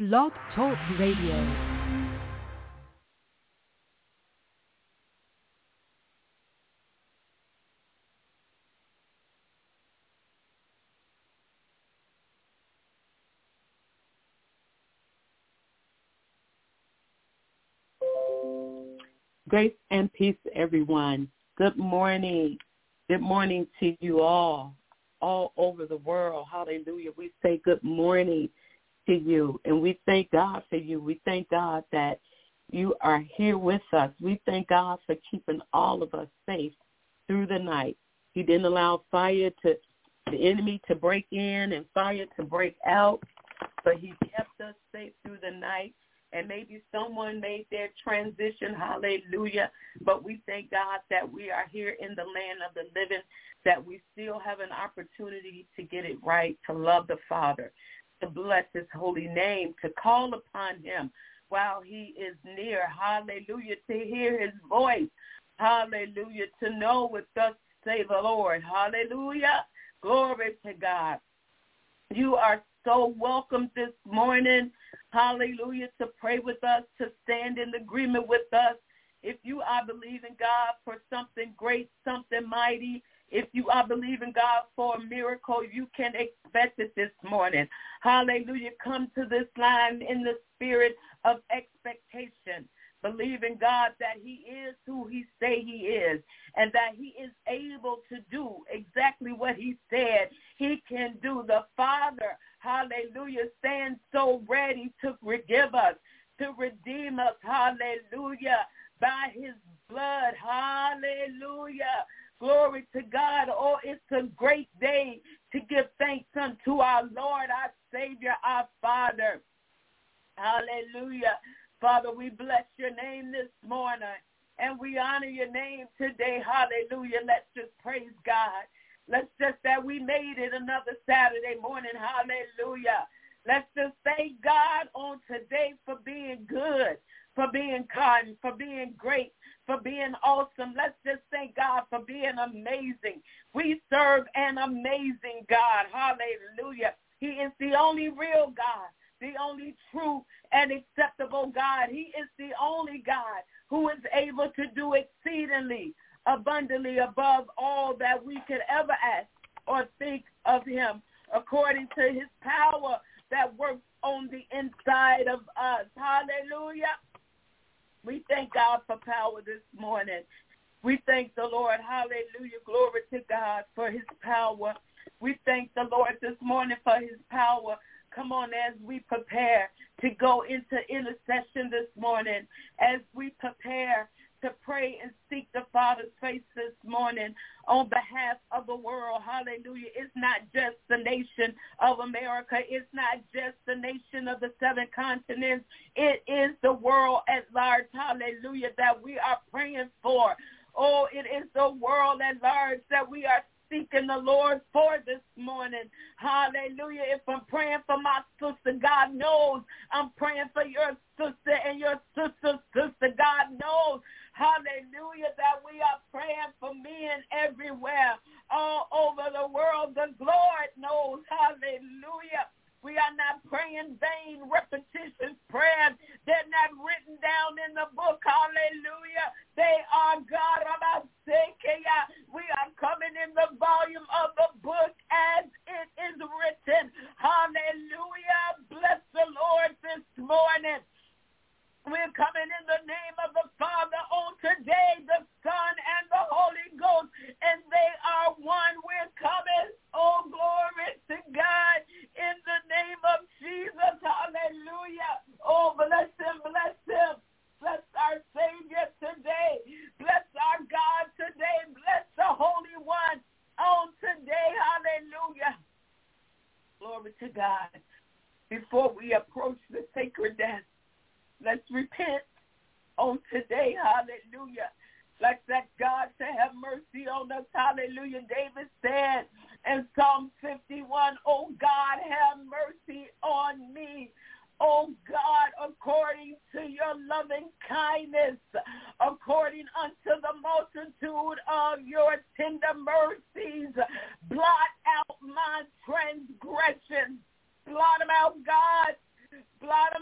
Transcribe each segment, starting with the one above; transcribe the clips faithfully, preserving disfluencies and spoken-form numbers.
Blog Talk Radio. Grace and peace, everyone. Good morning. Good morning to you all, all over the world. Hallelujah. We say good morning to you, and we thank God for you. We thank God that you are here with us. We thank God for keeping all of us safe through the night. He didn't allow fire to, the enemy to break in and fire to break out, but he kept us safe through the night. And maybe someone made their transition, hallelujah. But we thank God that we are here in the land of the living, that we still have an opportunity to get it right, to love the Father, to bless his holy name, to call upon him while he is near, hallelujah, to hear his voice, hallelujah, to know what thus say the Lord, hallelujah. Glory to God. You are so welcome this morning, hallelujah, to pray with us, to stand in agreement with us. If you are believing God for something great, something mighty, if you are believing God for a miracle, you can expect it this morning. Hallelujah. Come to this line in the spirit of expectation, believing God that he is who he say he is, and that he is able to do exactly what he said he can do. The Father, hallelujah, stands so ready to forgive us, to redeem us, hallelujah, by his blood, hallelujah. Glory to God. Oh, it's a great day to give thanks unto our Lord, our Savior, our Father. Hallelujah. Father, we bless your name this morning, and we honor your name today. Hallelujah. Let's just praise God. Let's just that we made it another Saturday morning. Hallelujah. Let's just thank God on today for being good, for being kind, for being great, for being awesome. Let's just thank God for being amazing. We serve an amazing God. Hallelujah. He is the only real God, the only true and acceptable God. He is the only God who is able to do exceedingly abundantly above all that we could ever ask or think of him, according to his power that works on the inside of us. Hallelujah. We thank God for power this morning. We thank the Lord, hallelujah, glory to God, for his power. We thank the Lord this morning for his power. Come on, as we prepare to go into intercession this morning, as we prepare to pray and seek the Father's face this morning on behalf of the world. Hallelujah. It's not just the nation of America. It's not just the nation of the seven continents. It is the world at large. Hallelujah, that we are praying for. Oh, it is the world at large that we are seeking the Lord for this morning. Hallelujah. If I'm praying for my sister, God knows I'm praying for your sister and your sister's sister. God knows, hallelujah, that we are praying for men everywhere, all over the world. The Lord knows, hallelujah. We are not praying vain, repetitious prayers. They're not written down in the book. Hallelujah. They are God. We are coming in the volume of the book as it is written. Hallelujah. Bless the Lord this morning. We're coming in the name of the Father on today, the Son, and the Holy Ghost, and they are one. We're coming, oh, glory to God, in the name of Jesus. Hallelujah. Oh, bless him, bless him. Bless our Savior today. Bless our God today. Bless the Holy One on today. Hallelujah. Glory to God. Before we approach the sacred death, let's repent on today. Hallelujah. Let's ask God to have mercy on us. Hallelujah. David said in Psalm fifty-one, oh God, have mercy on me. Oh God, according to your loving kindness, according unto the multitude of your tender mercies, blot out my transgressions. Blot them out, God. Blot them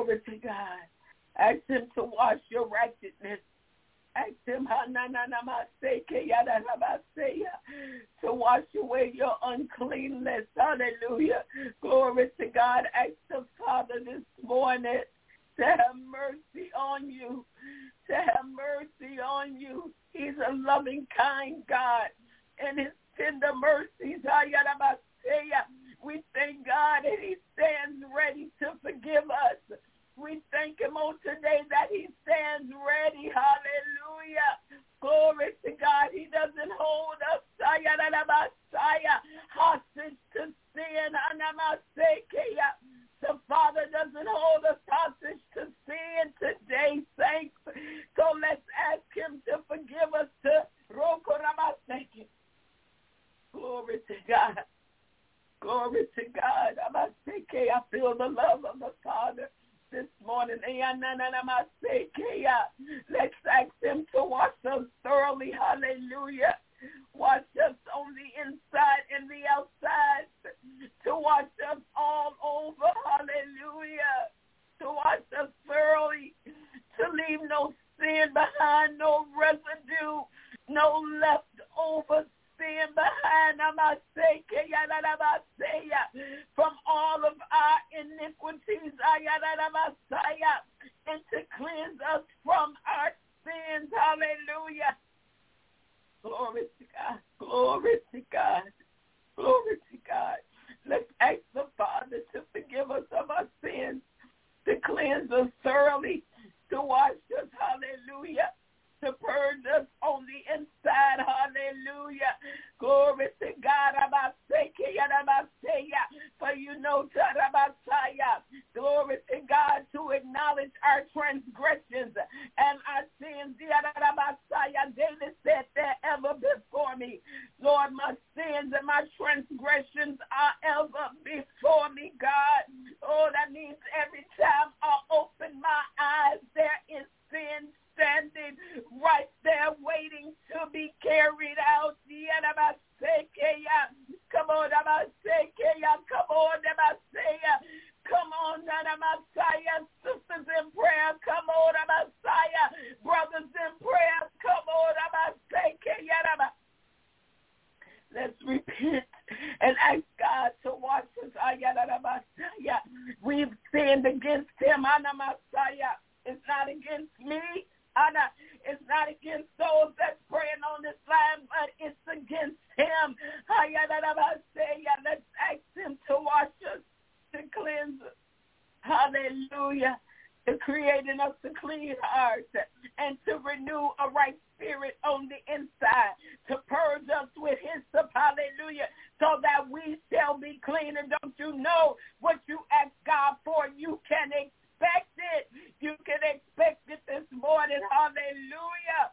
Glory to God. Ask him to wash your righteousness. Ask him to wash away your uncleanness. Hallelujah. Glory to God. Ask the Father this morning to have mercy on you. To have mercy on you. He's a loving, kind God. And his tender mercies. We thank God that he stands ready to forgive us. We thank him on today that he stands ready. Hallelujah. Glory to God. He doesn't hold us hostage to sin. The Father doesn't hold us hostage to sin today, saints. So let's ask him to forgive us. To Glory to God. Glory to God. I feel the love of the Father this morning. Let's ask him to wash us thoroughly. Hallelujah. Wash us on the inside and the outside. To wash us all over. Hallelujah. To wash us thoroughly. To leave no sin behind, no residue, no leftover sin behind. From all of our iniquities. And to cleanse us from our sins. Hallelujah. Glory to God. Glory to God. Glory to God. Let's ask the Father to forgive us of our sins, to cleanse us thoroughly, to wash us. Hallelujah. To purge us on the inside. Hallelujah. Glory to God. For you know, glory to God, to acknowledge our transgressions and our sins. David said, they're ever before me. Lord, my sins and my transgressions are ever before me, God. Oh, that means every time I open my eyes, there is sin standing right there waiting to be carried out. Come on, come on, come on, Messiah, sisters in prayer, come on, Messiah, brothers in prayer, come on, Messiah. Let's repent and ask God to wash us. We've sinned against him, Messiah. It's not against me. Anna, it's not against those that's praying on this line, but it's against him. Let's ask him to wash us, to cleanse us. Hallelujah. To create in us a clean heart and to renew a right spirit on the inside, to purge us with hyssop. Hallelujah. So that we shall be clean. And don't you know what you ask God for, you can expect it. You can expect it this morning. Hallelujah.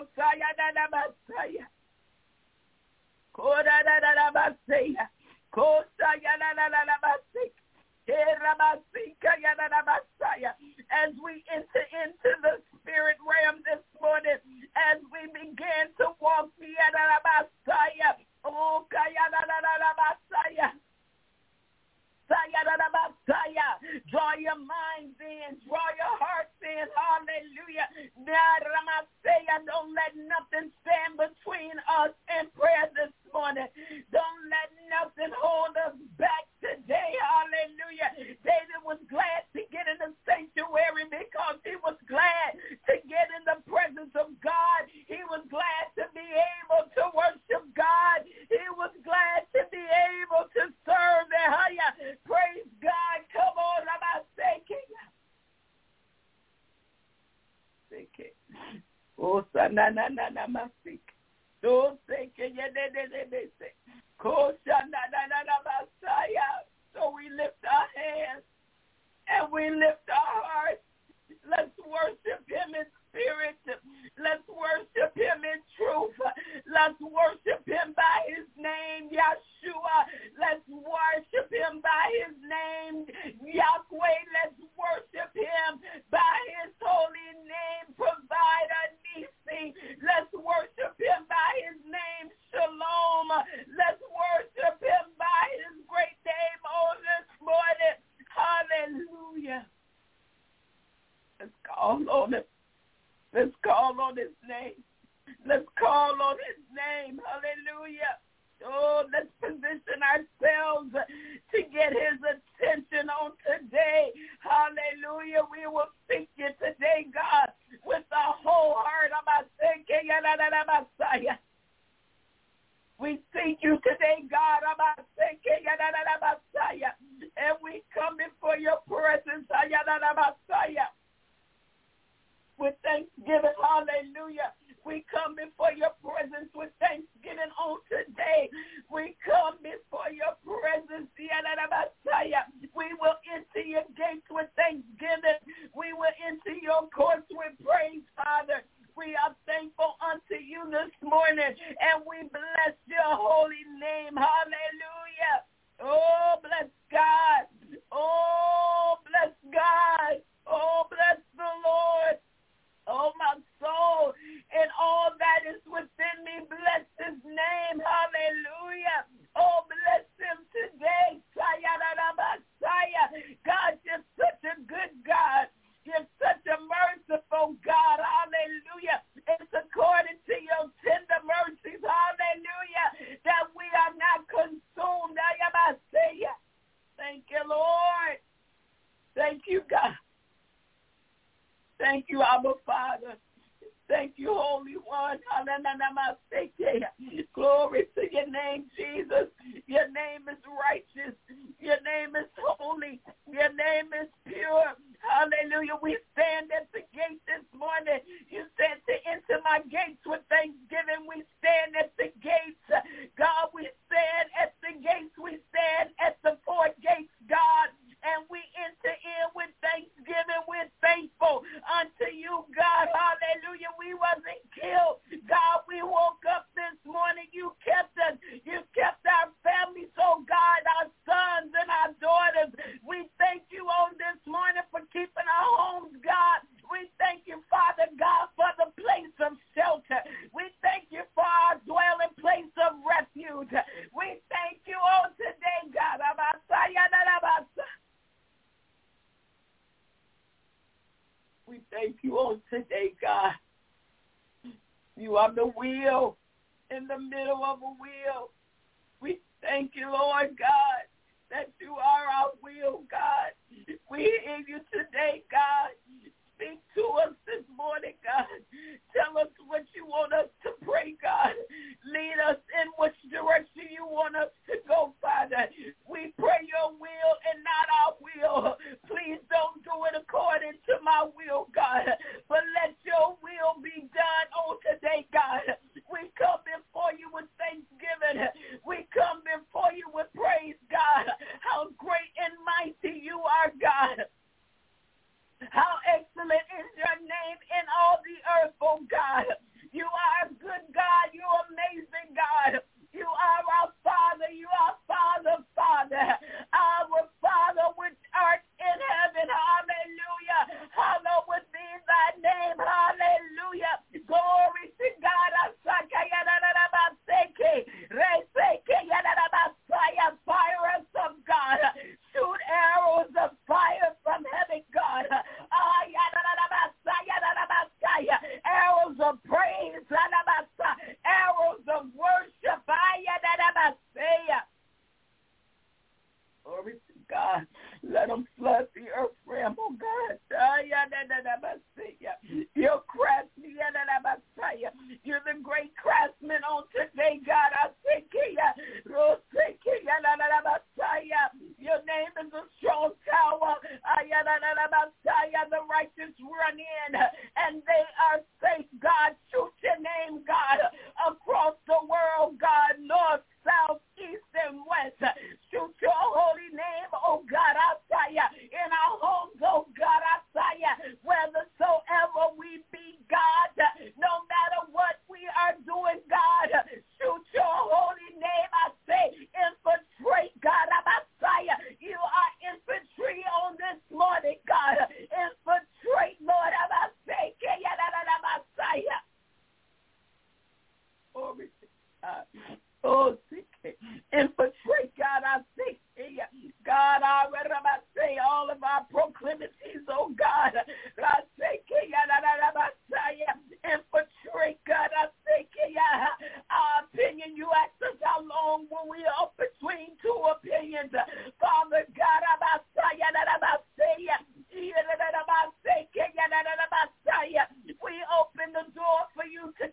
As we enter into the spirit realm this morning, as we begin to walk the oh, draw your minds in, draw your hearts in, hallelujah. Don't let nothing stand between us and prayer this morning. Don't let nothing hold us back today, hallelujah. David was glad to get in the sanctuary because he was glad to get in the presence of God. He was glad to be able to worship God. He was glad to be able to serve the higher. Praise God. Come on, I'm thinking. Oh, na na na na masik. Don't think it. So we lift our hands and we lift our hearts. Let's worship him in spirit. Let's worship him in truth. Let's worship him by his name, Yeshua. Let's worship him by his name, Yahweh. Let's worship him by his holy name, Provider Nisi. Let's worship him by his name, Shalom. Let's worship him by his great name on this morning. Hallelujah. Let's call on his name. Let's call on his name. Hallelujah. Oh, let's position ourselves to get his attention on today. Hallelujah. We will seek you today, God, with our whole heart. We seek you today, God. And we come before your presence with thanksgiving. Hallelujah. We come before your presence with thanksgiving on today. We come before your presence. We will enter your gates with thanksgiving. We will enter your courts with praise, Father. We are thankful unto you this morning, and we bless your holy name. Hallelujah. Oh, bless God. Oh, bless God. Oh, bless the Lord. Oh, my soul, and all that is within me, bless his name. Hallelujah. Oh, bless him today. God, you're such a good God. You're such a merciful God. Hallelujah. It's according to your tender mercies. Hallelujah. That we are not consumed. Thank you, Lord. Thank you, God. Thank you, Abba Father. Thank you, Holy One. Glory to your name, Jesus. Your name is righteous. Your name is holy. Your name is pure. Hallelujah. We stand at the gate this morning. You said to enter my gates with thanksgiving. We stand at the gates. God, we stand at the gates. We stand at the four gates, God. And we enter in with thanksgiving. We're thankful unto you, God. Hallelujah. We wasn't killed. God, we woke up this morning. You kept us. You kept our families, oh God, our sons and our daughters. We thank you on this morning for keeping our homes, God. We thank you, Father God, for the place of shelter. We thank you for our dwelling place of refuge. We thank you on today, God. We thank you on today, God. You are the wheel in the middle of a wheel. We thank you, Lord God, that you are our wheel, God. We hear you today, God. Speak to us this morning, God. Tell us what you want us to pray, God. Lead us in which direction you want us to go, Father. We pray your will and not our will. Please don't do it according to my will, God, but let your will be done on today, God. We come before you with thanksgiving. We come before you with praise, God. How great and mighty you are, God. How excellent is your name.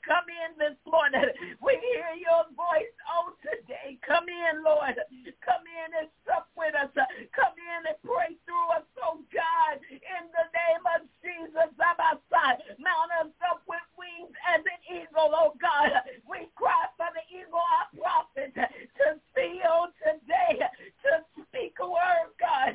come in this morning. We hear your voice on today. Come in, Lord. Come in and sup with us. Come in and pray through us, oh God, in the name of Jesus. Mount us up with wings as an eagle, oh God. We cry for the eagle, our prophet, to see on today, to speak a word, God,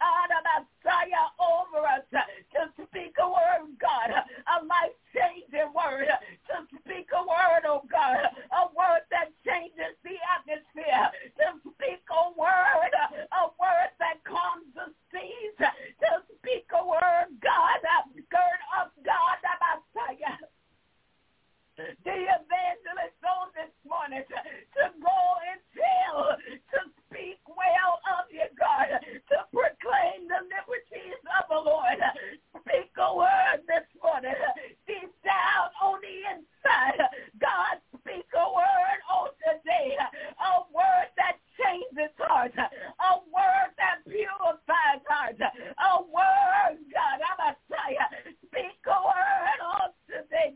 over us, to speak a word, God, a life-changing word, to speak a word, oh God, a word that changes the atmosphere, to speak a word, a word that calms the seas, to speak a word, God, gird up, God, the evangelist on this morning to go and tell, to speak well of you, God, to proclaim the liberties of the Lord. Speak a word this morning, deep down on the inside. God, speak a word on today, a word that changes hearts, a word that purifies hearts, a word, God, I'm a speak a word on today.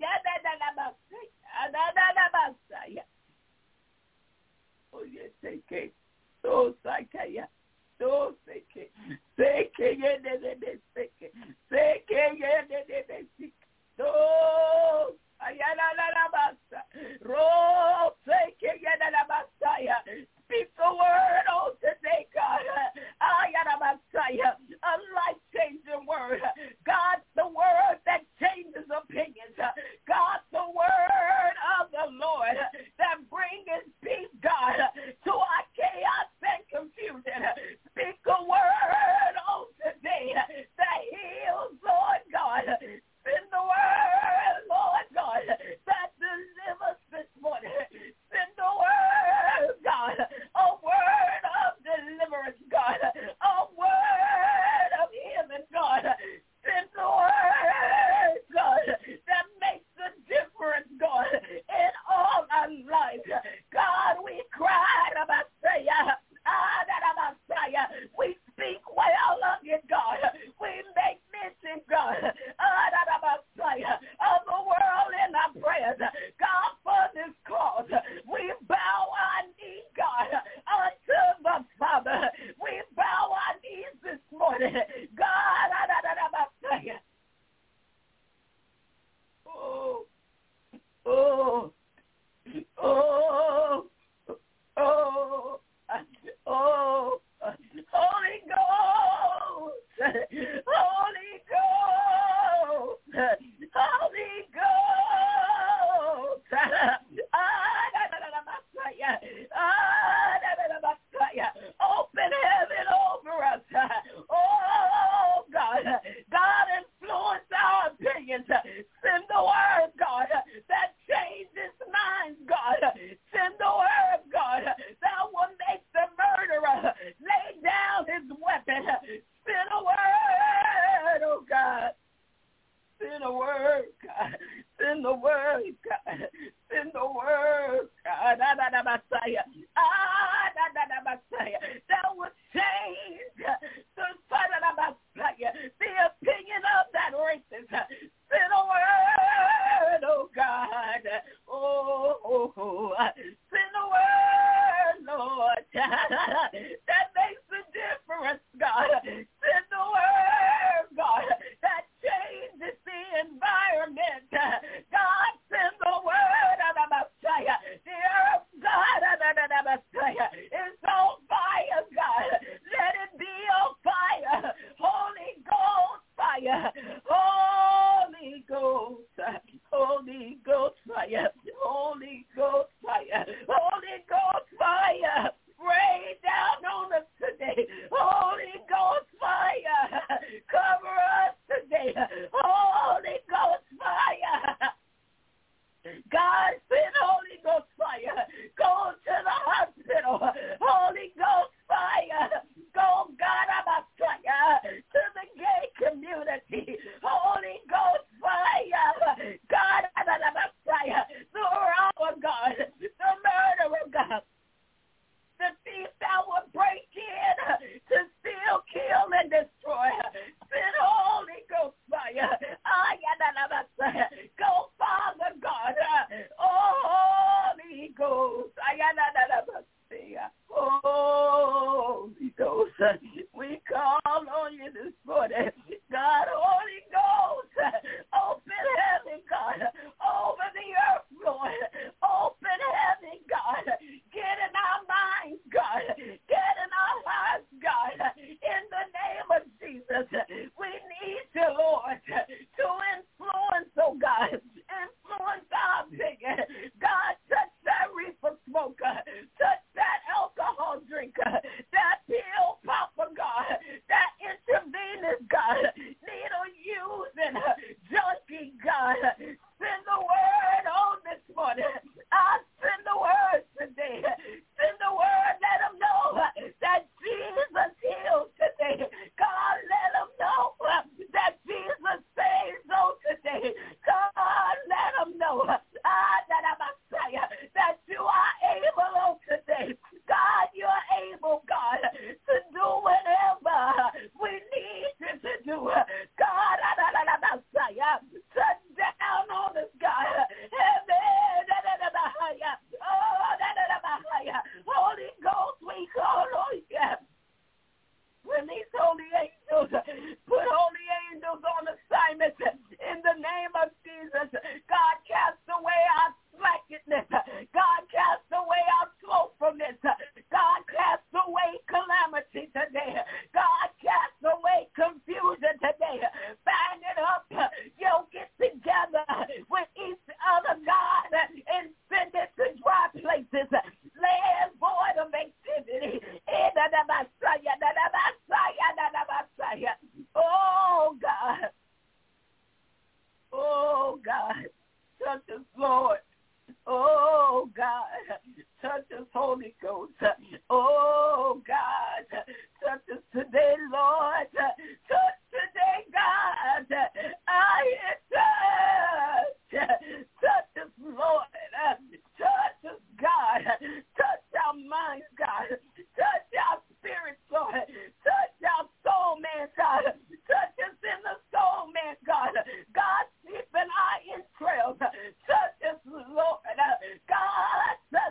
Oh, yes, take it. So, Sakaya. So, take it. Take it. Take it. Take it. So, Ayana Ro, take it. Speak a word on today, God. Ayana a life-changing word. God, the word that changes opinions. God, the word of the Lord that brings peace, God, to our chaos and confusion. Speak a word on today that heals, Lord God. Send the word, Lord God, that delivers this morning. Send the word, God, a word of deliverance, God, a word of healing, God. Send the word, God, that makes the difference, God, in all our lives. God, we cried about Messiah. We speak well of you, God. We make mention, God, of the world in our prayers. God, for this cause, we bow our knees, God, unto the Father. We bow our knees this morning. God, oh, oh, oh, oh, oh, Holy Ghost, Holy Ghost, Holy Ghost, open heaven over us. Oh, God, God, influence our opinions. Send the word, God, that changes minds, God. Send the word, God, that will make the murderer lay down his weapon. Send a word, oh God. Send a word, God. Send the word, God. Send the word, God. Messiah. Ah, Messiah. That will change the Messiah, the opinion of that racist. Send a word, oh God. Oh, oh, oh. Send a word, Lord, that makes the difference, God. Send the word, God, that changes the environment. God, send the word of the Messiah. The earth, God, of the Messiah is on fire, God. Let it be on fire. Holy Ghost fire. Holy Ghost. Holy Ghost fire. Holy Ghost fire. Holy Ghost fire. Rain down on us today. Holy Ghost fire. Cover us today. Holy Ghost fire. God, send Holy Ghost fire. Go to the hospital. Holy Ghost fire. Go, God, I'm a fire to the gay community. Holy Ghost fire. God, I'm a fire. Send the word on this morning. I send the word today. Send the word. Let them know that Jesus heals today. God, let them know that Jesus saves on today. God, let them know ah, that I'm Messiah, that you are able on today. God, you're able, God, to do whatever we need you to do. God, I'm Messiah, touch down on us, God. Oh, Holy Ghost, we call on you. Release holy angels. Put holy angels on assignment in the name of Jesus. God, cast away our slackness. God, cast away our slothfulness. God, cast away calamity today. God, cast away confusion today. Bind it up. Yoke it together with each other, God, and send it to dry places. Land void of activity. Oh, God. Oh, God. Touch us, Lord. Oh, God. Touch us, Holy Ghost. Oh, God. Touch us today, Lord. Touch today, God. I touch. Touch us, Lord. Touch us, God. Touch our minds, God. Touch our spirits, Lord. Touch our soul, man, God. Touch us in the soul, man, God. God, deep in our entrails. Touch us, Lord. God, touch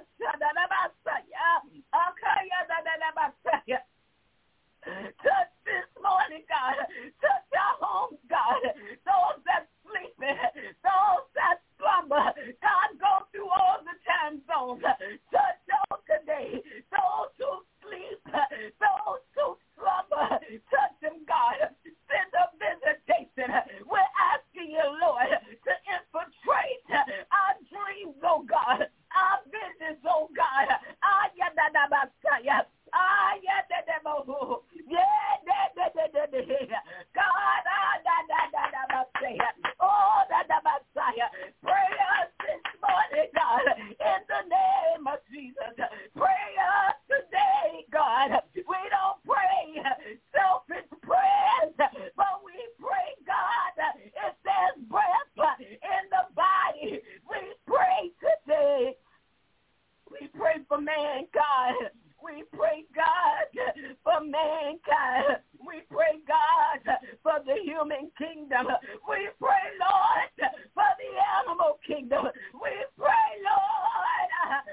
Touch this morning, God. Touch our homes, God. Those that sleeping, those that slumber. God, go through all the time zones. Touch those today. Those who sleep, those who slumber. Touch them, God. Send a visitation. We're asking you, Lord, to infiltrate our dreams, oh God. Our visions, oh God. Ah, yeah, da, da, ba, sa, yeah. Ah, yeah, da, da, ba, ho. Yeah, da, da, da, da, da. God, ah, da, da, da, da, ba, sa, yeah. Oh, da, da, ba, sa, yeah. Pray us this morning, God, in the name of Jesus. Pray us today, God. We don't pray selfish prayers, but we pray, God, if there's breath in the body, we pray today. We pray for mankind. We pray, God, for mankind. We pray, God, for the human kingdom. We pray, Lord, for the animal kingdom. We pray, Lord.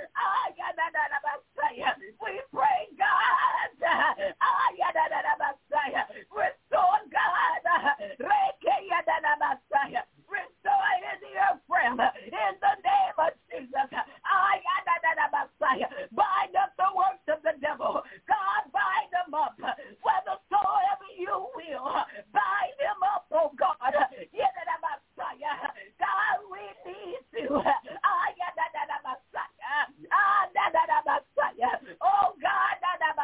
We pray, God. Restore, God. Restore in the earth realm. In the name of Jesus. Bind up the works of the devil. God, bind them up. Whethersoever you will. Bind them up, oh God. God, we need you. Oh God,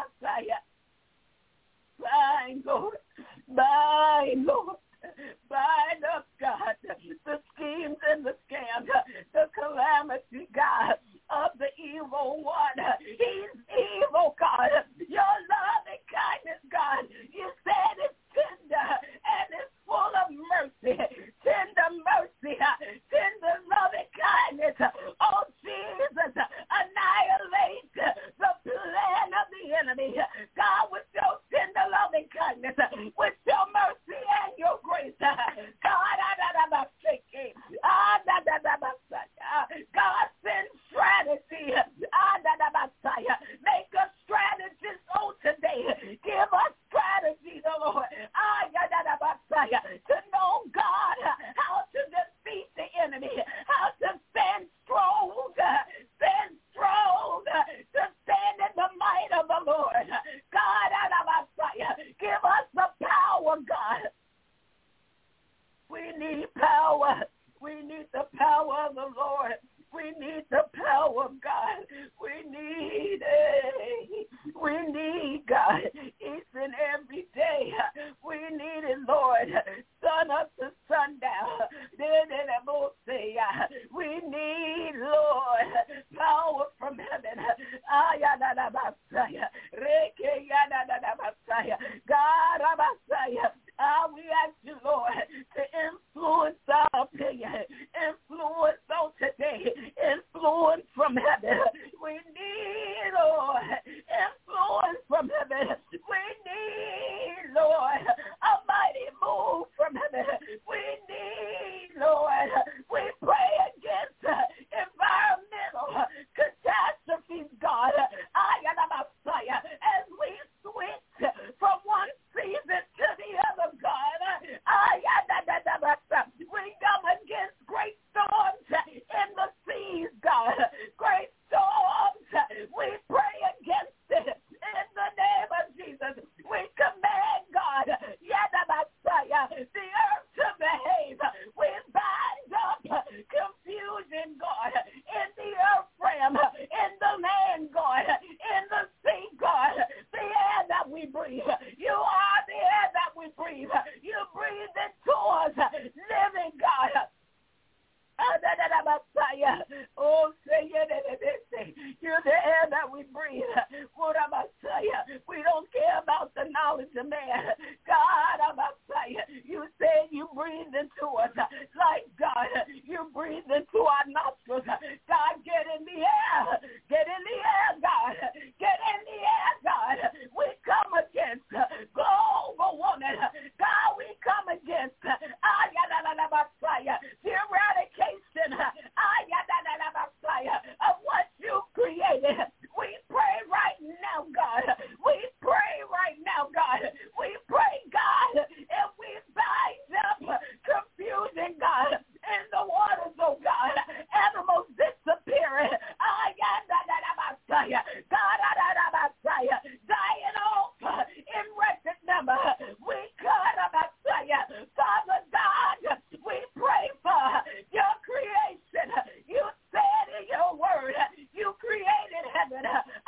bind, Lord. Bind, Lord. Bind up, God, the schemes and the scams, the calamity, God, of the evil one. He's evil, God. Your love and kindness, God, you said it's tender and it's full of mercy. Tender mercy, tender love and kindness. Oh, Jesus, annihilate the plan of the enemy. God, with your tender love and kindness, with your mercy and your grace. God, God, send strategy. Make us strategists on today. Give us strategy, the Lord. To know, God, how to defeat the enemy, how to stand strong, stand strong, to stand in the might of the Lord. God, give us the power, God. We need power. We need the power of the Lord. We need the power of God. We need it. We need God each and every day. We need it, Lord. Sun up to sundown. Oh, say it. You're the air that we breathe. We don't care about the knowledge of man. God, you said you breathed into us. Like God, you breathed into our nostrils. God, get in the air. Get in the air, God. Get in the air, God. We come against global woman. God, we come against the eradication of what you created. We pray right now, God. We pray right now, God. We pray, God, and we bind up confusion, God, in the waters, oh God. Animals disappearing. God, dying off in record number. We cut Father God, we pray for your creation. You said in your word, you created heaven.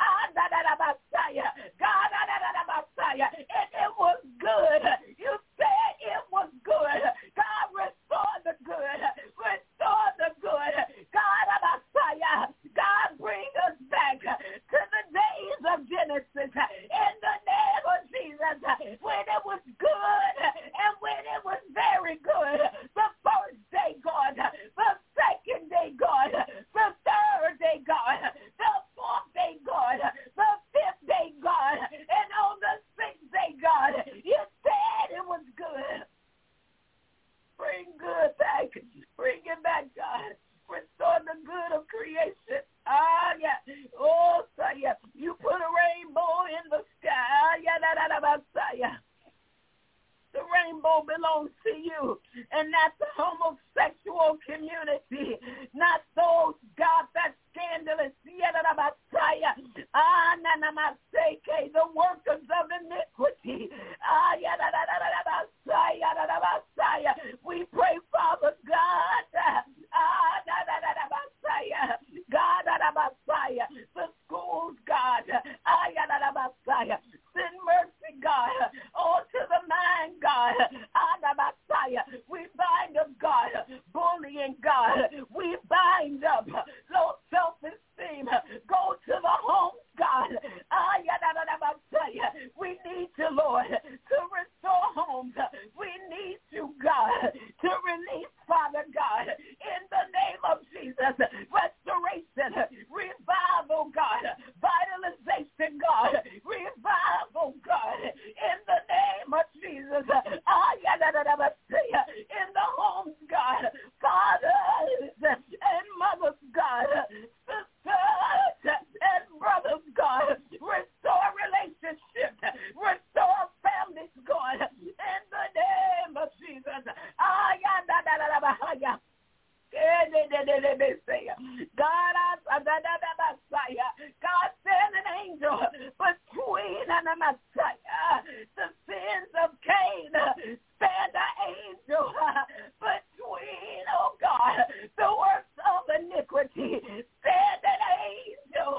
God, and it was good. You said it was good. God, restore the good. Restore the good. God, God, bring us back to the days of Genesis in the name of Jesus, when it was good and when it was very good. The first day, God. The second day, God. The third day, God. The fourth day, God. The fifth day, God. And on the sixth day, God, you said it was good. Bring good back. Bring it back, God. Restore the good of creation. Ah, yeah. Oh, so yeah. You put a rainbow in the sky. Yeah, that, that, that, that, yeah. The rainbow belongs to you, and not the homosexual community, not those, God, that's scandalous. Ah, the workers of iniquity. Ah, we pray, Father God. Ah, God, the schools, God. Ah, send mercy, God. Oh, to the mind, God. We bind up, God, bullying, God. We bind up low self-esteem. Go to the homes, God. We need you, Lord, to restore homes. We need you, God, to release, Father God, in the name of Jesus, restoration, revival, God, vitalization, God, revival, God, in the name of Jesus. In the homes, God, fathers and mothers, God, sisters and brothers, God, restore relationships, restore families, God, in the name of Jesus. God, God, send an angel between the sins of Cain. Send an angel between, oh God, the works of iniquity. Send an angel.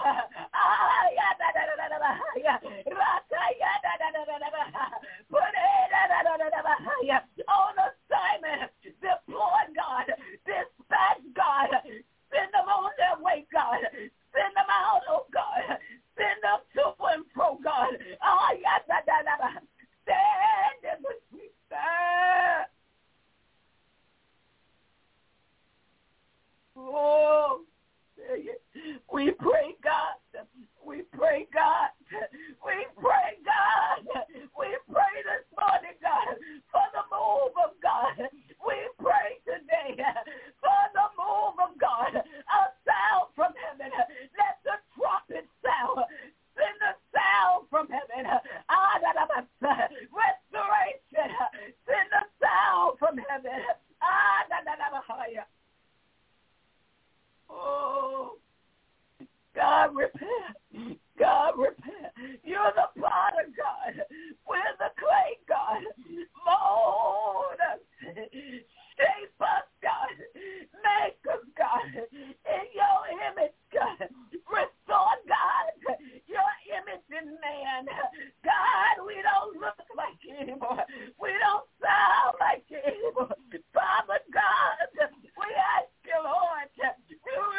Put it on assignment. Deploy, God. Dispatch, God. Send them on their way, God. Send them out, oh God. Send them to and fro, God. Stand in the street. Oh, we pray, God. We pray, God. We pray, God. We pray this morning, God, for the move of God. We pray today for the move of God. A sound from heaven. Let the trumpet sound. Send a sound from heaven. Restoration. Send a sound from heaven. Oh, God, repair. God, repair. You're the potter, God. We're the clay, God. Mold us. Shape us, God. Make us, God, in your image, God. Restore, God, your image in man. God, we don't look like you anymore. We don't sound like you anymore. Father God, we ask you, Lord, to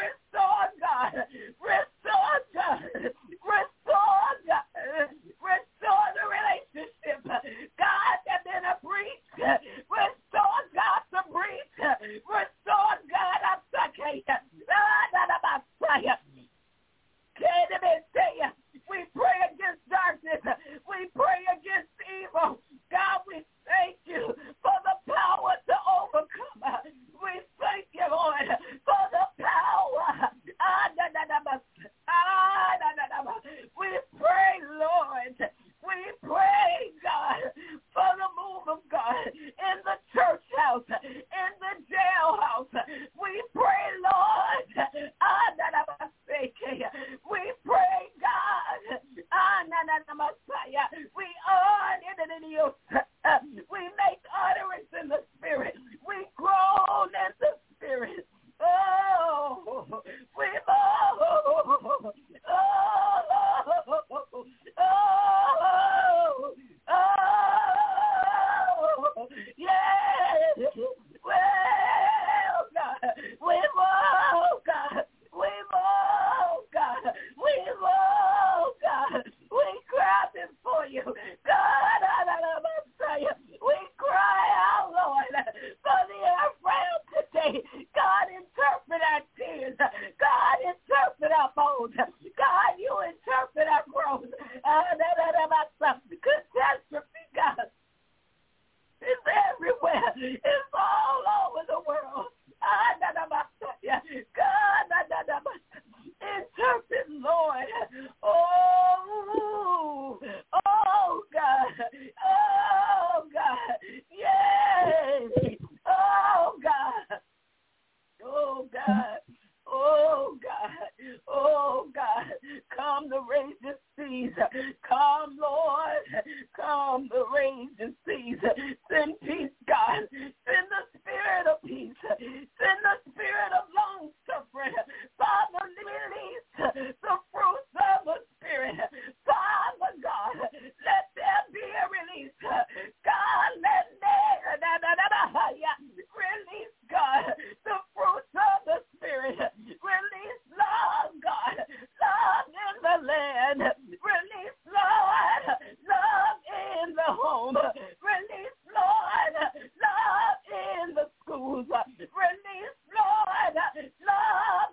peace. Come, Lord. Come, the raging seas. Send peace, God. Send the spirit of peace. Send the spirit of long-suffering. Father, release the fruits of the Spirit. Father God, let there be a release. God, let there release, God, the fruits of the Spirit. Release love, God. Love in the land. Release, Lord, love in the home. Release, Lord, love in the schools. Release, Lord, love.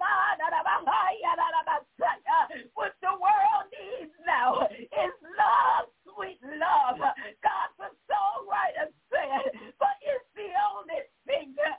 What the world needs now is love, sweet love. God, the songwriter said, but it's the only thing that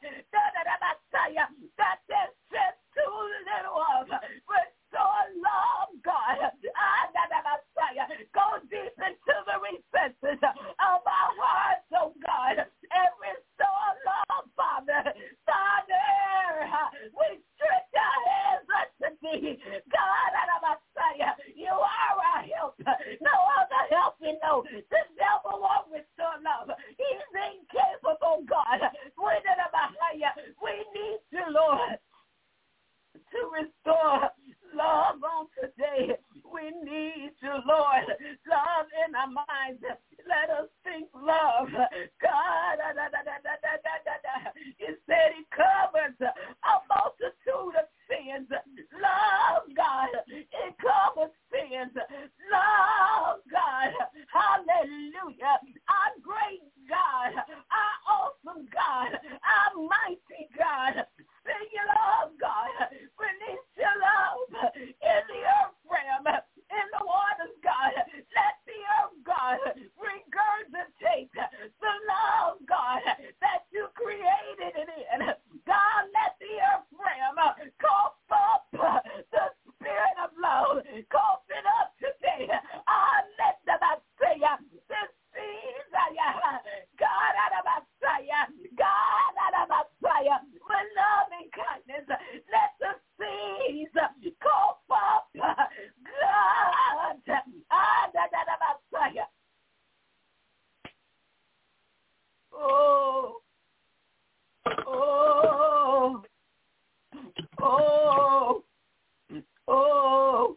there's just too little of. Restore love, God. Go deep into the recesses of our hearts, oh God, and restore love, Father. Father, we stretch our hands unto thee. God, you are our help. No other help we know. The devil won't restore love. He's incapable, God. We need you, Lord, to restore love on today. We need you, Lord. Love in our minds. Let us think love. God, you said he covers a multitude of sins. Love, God, it covers sins. Love, God, hallelujah. Our great God, our awesome God, our mighty God. Sing your love, God. Release your love in the earth realm, in the waters, God. Let the earth, God, regurgitate the love, God, that you created it in. God, let the earth realm cough up the spirit of love. Cough it up today. Ah, let the Messiah, this seed, God, out of Messiah, God, out of Messiah, with love and kindness, let the seeds cough up, God, out of Messiah. Oh, oh, oh, oh,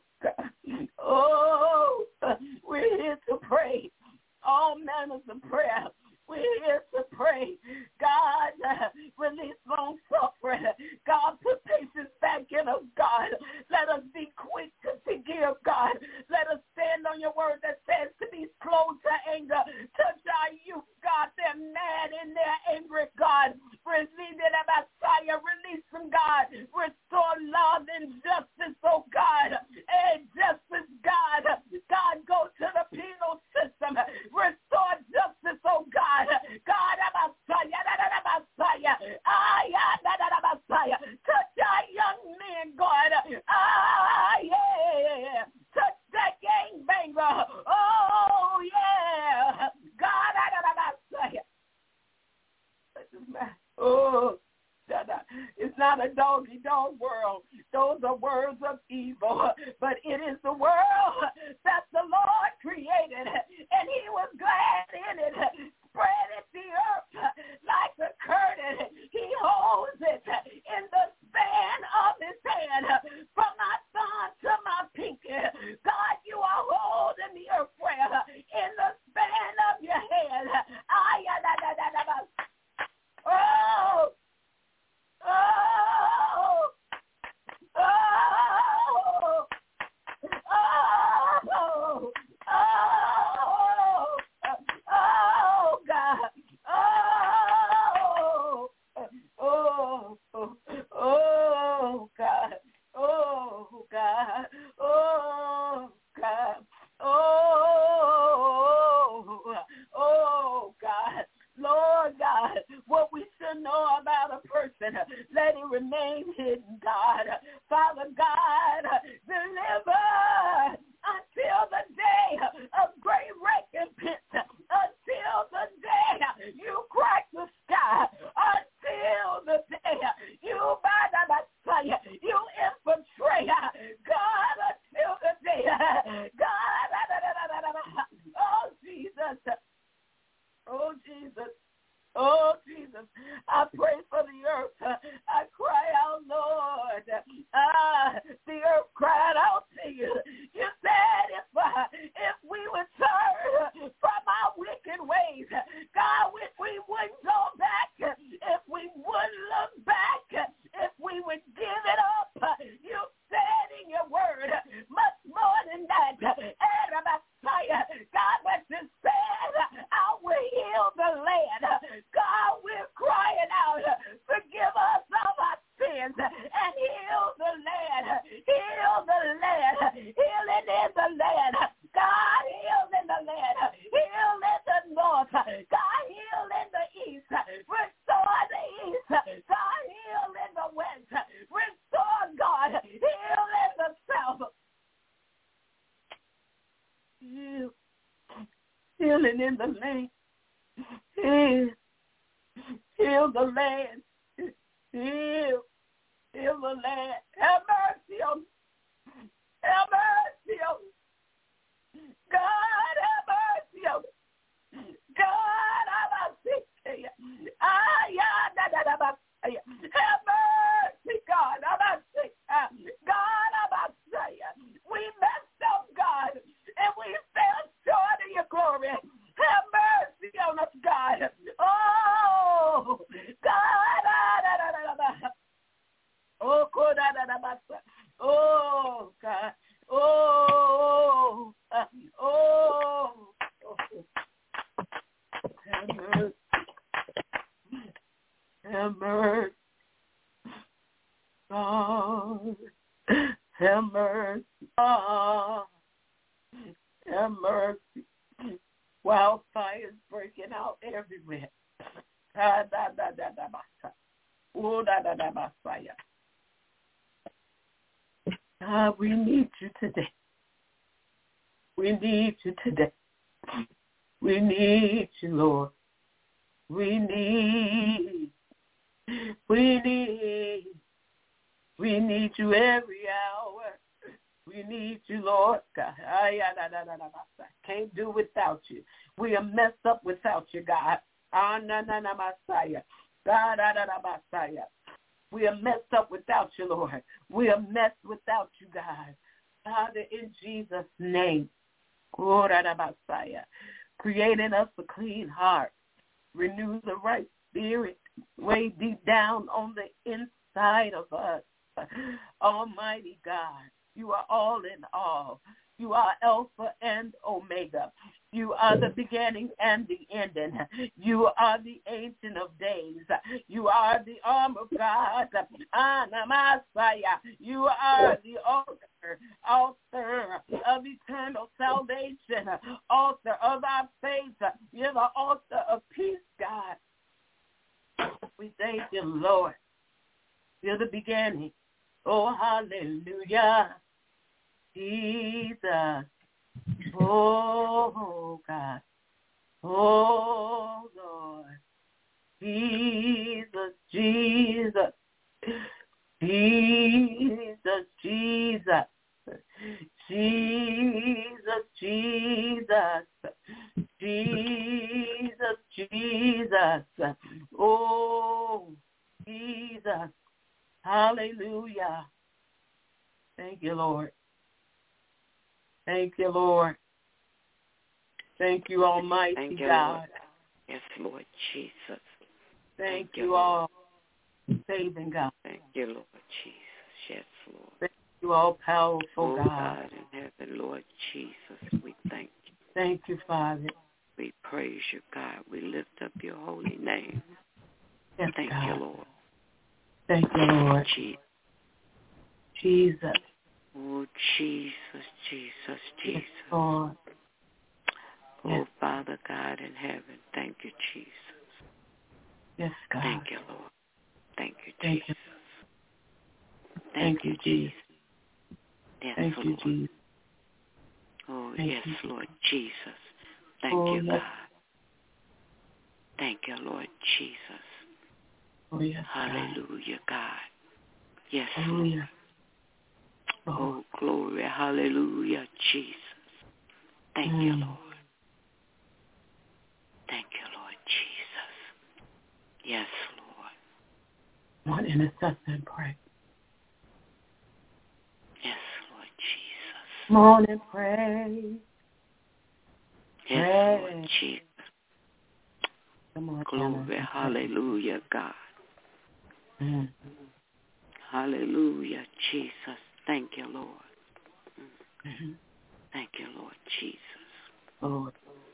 oh, we're here to pray. All manners of prayer. We're here to pray. God, uh, release long suffering. God, put patience back in us, God. Let us be quick to forgive, God. Let us stand on your word that says to be slow to anger. Touch our youth, God. They're mad and they're angry, God. Receive it, Messiah. Release them, God. Restore love and justice, oh God. And justice, God. God, go to the penal system. Restore justice, oh God. God, Messiah, Messiah, Messiah, touch our young men, God. Ah, yeah, touch that gangbanger. Oh, yeah, God, Messiah. Oh, it's not a doggy-dog world. Those are words of evil. But it is the world that the Lord created, and he was glad in it. Spread it the earth like a curtain. He holds it in the span of his hand. From my thumb to my pinky, God, you are holding the earth in the span of your hand. Oh! Oh, oh, oh, oh, oh, God, oh, oh, oh, God, oh, God, oh, God, oh, oh, God. Lord God, what we should know about a person, let it remain hidden, God. Father God, deliver until the day of great recompense, until the day you crack the sky, until the day you by the Messiah, you infiltrate, God, until the day, God, the earth cried out to you. You said if, uh, if we would turn from our wicked ways, God, if we wouldn't go back, if we wouldn't look back, if we would give it up, you said in your word, much more than that. God, what you said, I will heal the land. God, we're crying out, forgive us of our sins and heal the land. Heal the land. Healing in the land. God, heal in the land. Heal in the north. God, heal in the east. Restore the east. God, heal in the west. Restore, God. Heal in the south. Heal. Healing in the land. Heal. Heal the land. Heal. Heal the land. Have mercy on me. Have mercy on me. God, have mercy on me. God, have mercy. Ah, yeah, da, da, da, da. Have mercy, God. Have mercy. God, have mercy. We messed up, God, and we fell short of your glory. Have mercy on us, God. Oh, God. Da, da, da, da, da. Oh, God. Da, da, da, da. Oh, God. Oh, uh, oh, oh. Have mercy. Have mercy. God. Have mercy. God. Have mercy. Wildfires breaking out everywhere. Da, da, da, da, da, da. Oh, da, da, da, da, fire. God, we need you today. We need you today. We need you, Lord. We need, we need, we need you every hour. We need you, Lord God. Can't do without you. We are messed up without you, God. Ah, na na na Messiah. God, da da da Messiah. We are messed up without you, Lord. We are messed without you, God. Father, in Jesus' name, creating us a clean heart. Renew the right spirit way deep down on the inside of us. Almighty God, you are all in all. You are Alpha and Omega. You are the beginning and the ending. You are the Ancient of Days. You are the arm of God. Anamasaya. You are the author, author of eternal salvation, author of our faith. You're the author of peace, God. We thank you, Lord. You're the beginning. Oh, hallelujah. Jesus. Oh, God. Oh, Lord. Jesus, Jesus. Jesus, Jesus. Jesus, Jesus. Jesus, Jesus. Oh, Jesus. Hallelujah. Thank you, Lord. Thank you, Lord. Thank you, Almighty Thank you, God. Lord. Yes, Lord Jesus. Thank, Thank you, you, all, saving God. Thank you, Lord Jesus. Yes, Lord. Thank you, all powerful oh, God. God in heaven, Lord Jesus, we thank you. Thank you, Father. We praise you, God. We lift up your holy name. Yes, thank God. you, Lord. Thank you, Lord. Jesus. Jesus. Oh, Jesus, Jesus, Jesus. Yes, Lord. Oh, Yes. Father God in heaven, thank you, Jesus. Yes, God. Thank you, Lord. Thank you, Thank Jesus. you. Thank, thank you, Jesus. Yes, thank Lord. you, Jesus. Oh, thank yes, you. Lord Jesus. Thank oh, you, yes. God. Thank you, Lord Jesus. Oh, yes, Hallelujah, God. God. Yes, oh, Lord. yes. Oh. oh, glory. Hallelujah, Jesus. Thank mm. you, Lord. Thank you, Lord Jesus. Yes, Lord. One intercessor and pray. Come on and pray. Yes, Pray. Lord Jesus. Come on, Glory. Anna. Hallelujah, God. Mm. Hallelujah, Jesus. Thank you, Lord. Mm-hmm. Thank you, Lord Jesus. Lord.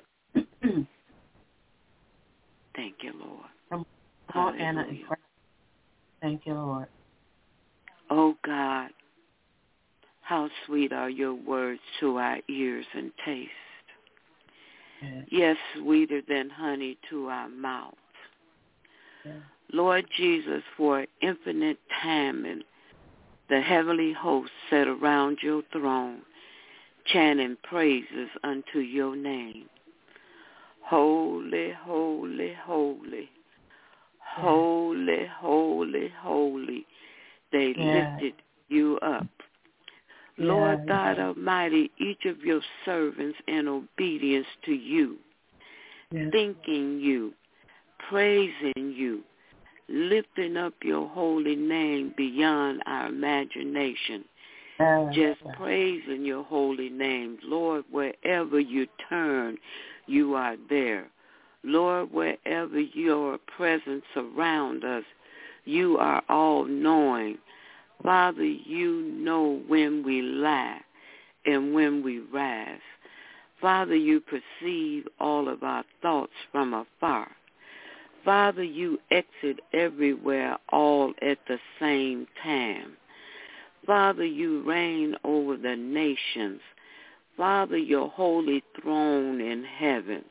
Thank you, Lord. Come on, Anna, and pray. Thank you, Lord. Oh, God, how sweet are your words to our ears and taste. Yes, Yes, sweeter than honey to our mouth. yes. Lord Jesus, for infinite time and the heavenly hosts sat around your throne, chanting praises unto your name. Holy, holy, holy, holy, holy, holy, they Yes. lifted you up. Yes. Lord God Almighty, each of your servants in obedience to you, Yes. thanking you, praising you, lifting up your holy name beyond our imagination, Yes. just praising your holy name. Lord, wherever you turn, you are there. Lord, wherever your presence surrounds us, you are all-knowing. Father, you know when we lie and when we rise. Father, you perceive all of our thoughts from afar. Father, you exit everywhere all at the same time. Father, you reign over the nations. Father, your holy throne in heaven.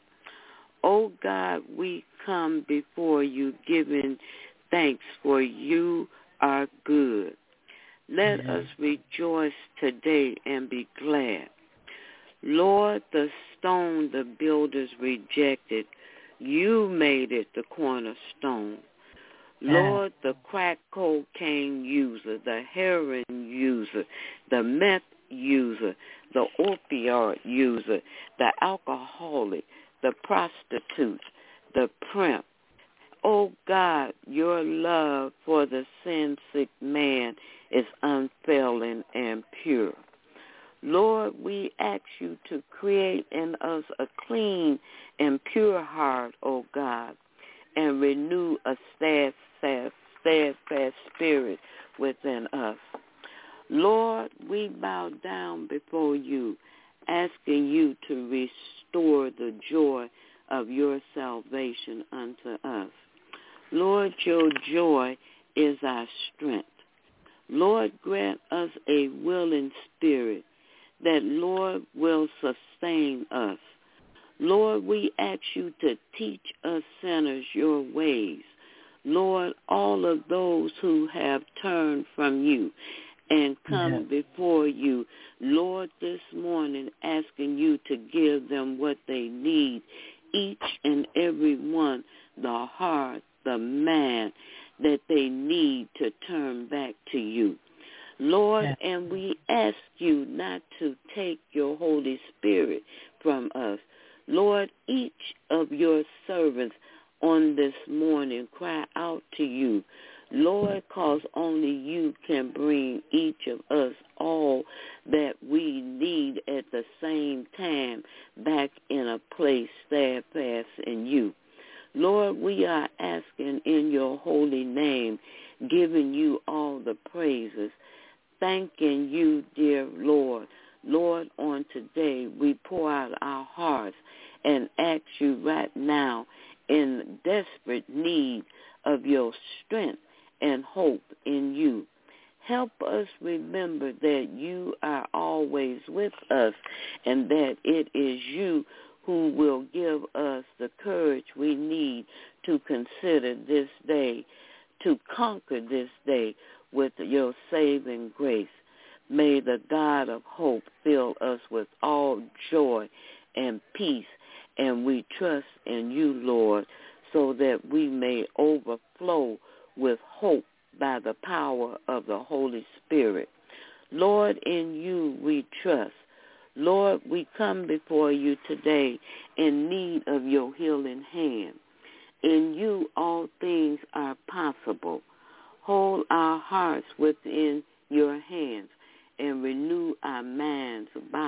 Oh God, we come before you giving thanks, for you are good. Let Yes. us rejoice today and be glad. Lord, the stone the builders rejected, you made it the cornerstone. Lord, the crack cocaine user, the heroin user, the meth user, the opioid user, the alcoholic, the prostitute, the pimp. Oh God, your love for the sin-sick man is unfailing and pure. Lord, we ask you to create in us a clean and pure heart, oh God, and renew a steadfast, steadfast spirit within us. Lord, we bow down before you, asking you to restore the joy of your salvation unto us. Lord, your joy is our strength. Lord, grant us a willing spirit that, Lord, will sustain us. Lord, we ask you to teach us sinners your ways. Lord, all of those who have turned from you and come yes. before you, Lord, this morning asking you to give them what they need, each and every one, the heart, the man that they need to turn back to you. Lord, yes. and we ask you not to take your Holy Spirit from us. Lord, each of your servants on this morning cry out to you. Lord, cause only you can bring each of us all that we need at the same time back in a place steadfast in you. Lord, we are asking in your holy name, giving you all the praises, thanking you, dear Lord. Lord, on today we pour out our hearts and ask you right now in desperate need of your strength and hope in you. Help us remember that you are always with us and that it is you who will give us the courage we need to consider this day, to conquer this day with your saving grace. May the God of hope fill us with all joy and peace, and we trust in you, Lord, so that we may overflow with hope by the power of the Holy Spirit. Lord, in you we trust. Lord, we come before you today in need of your healing hand. In you all things are possible. Hold our hearts within your hands and renew our minds,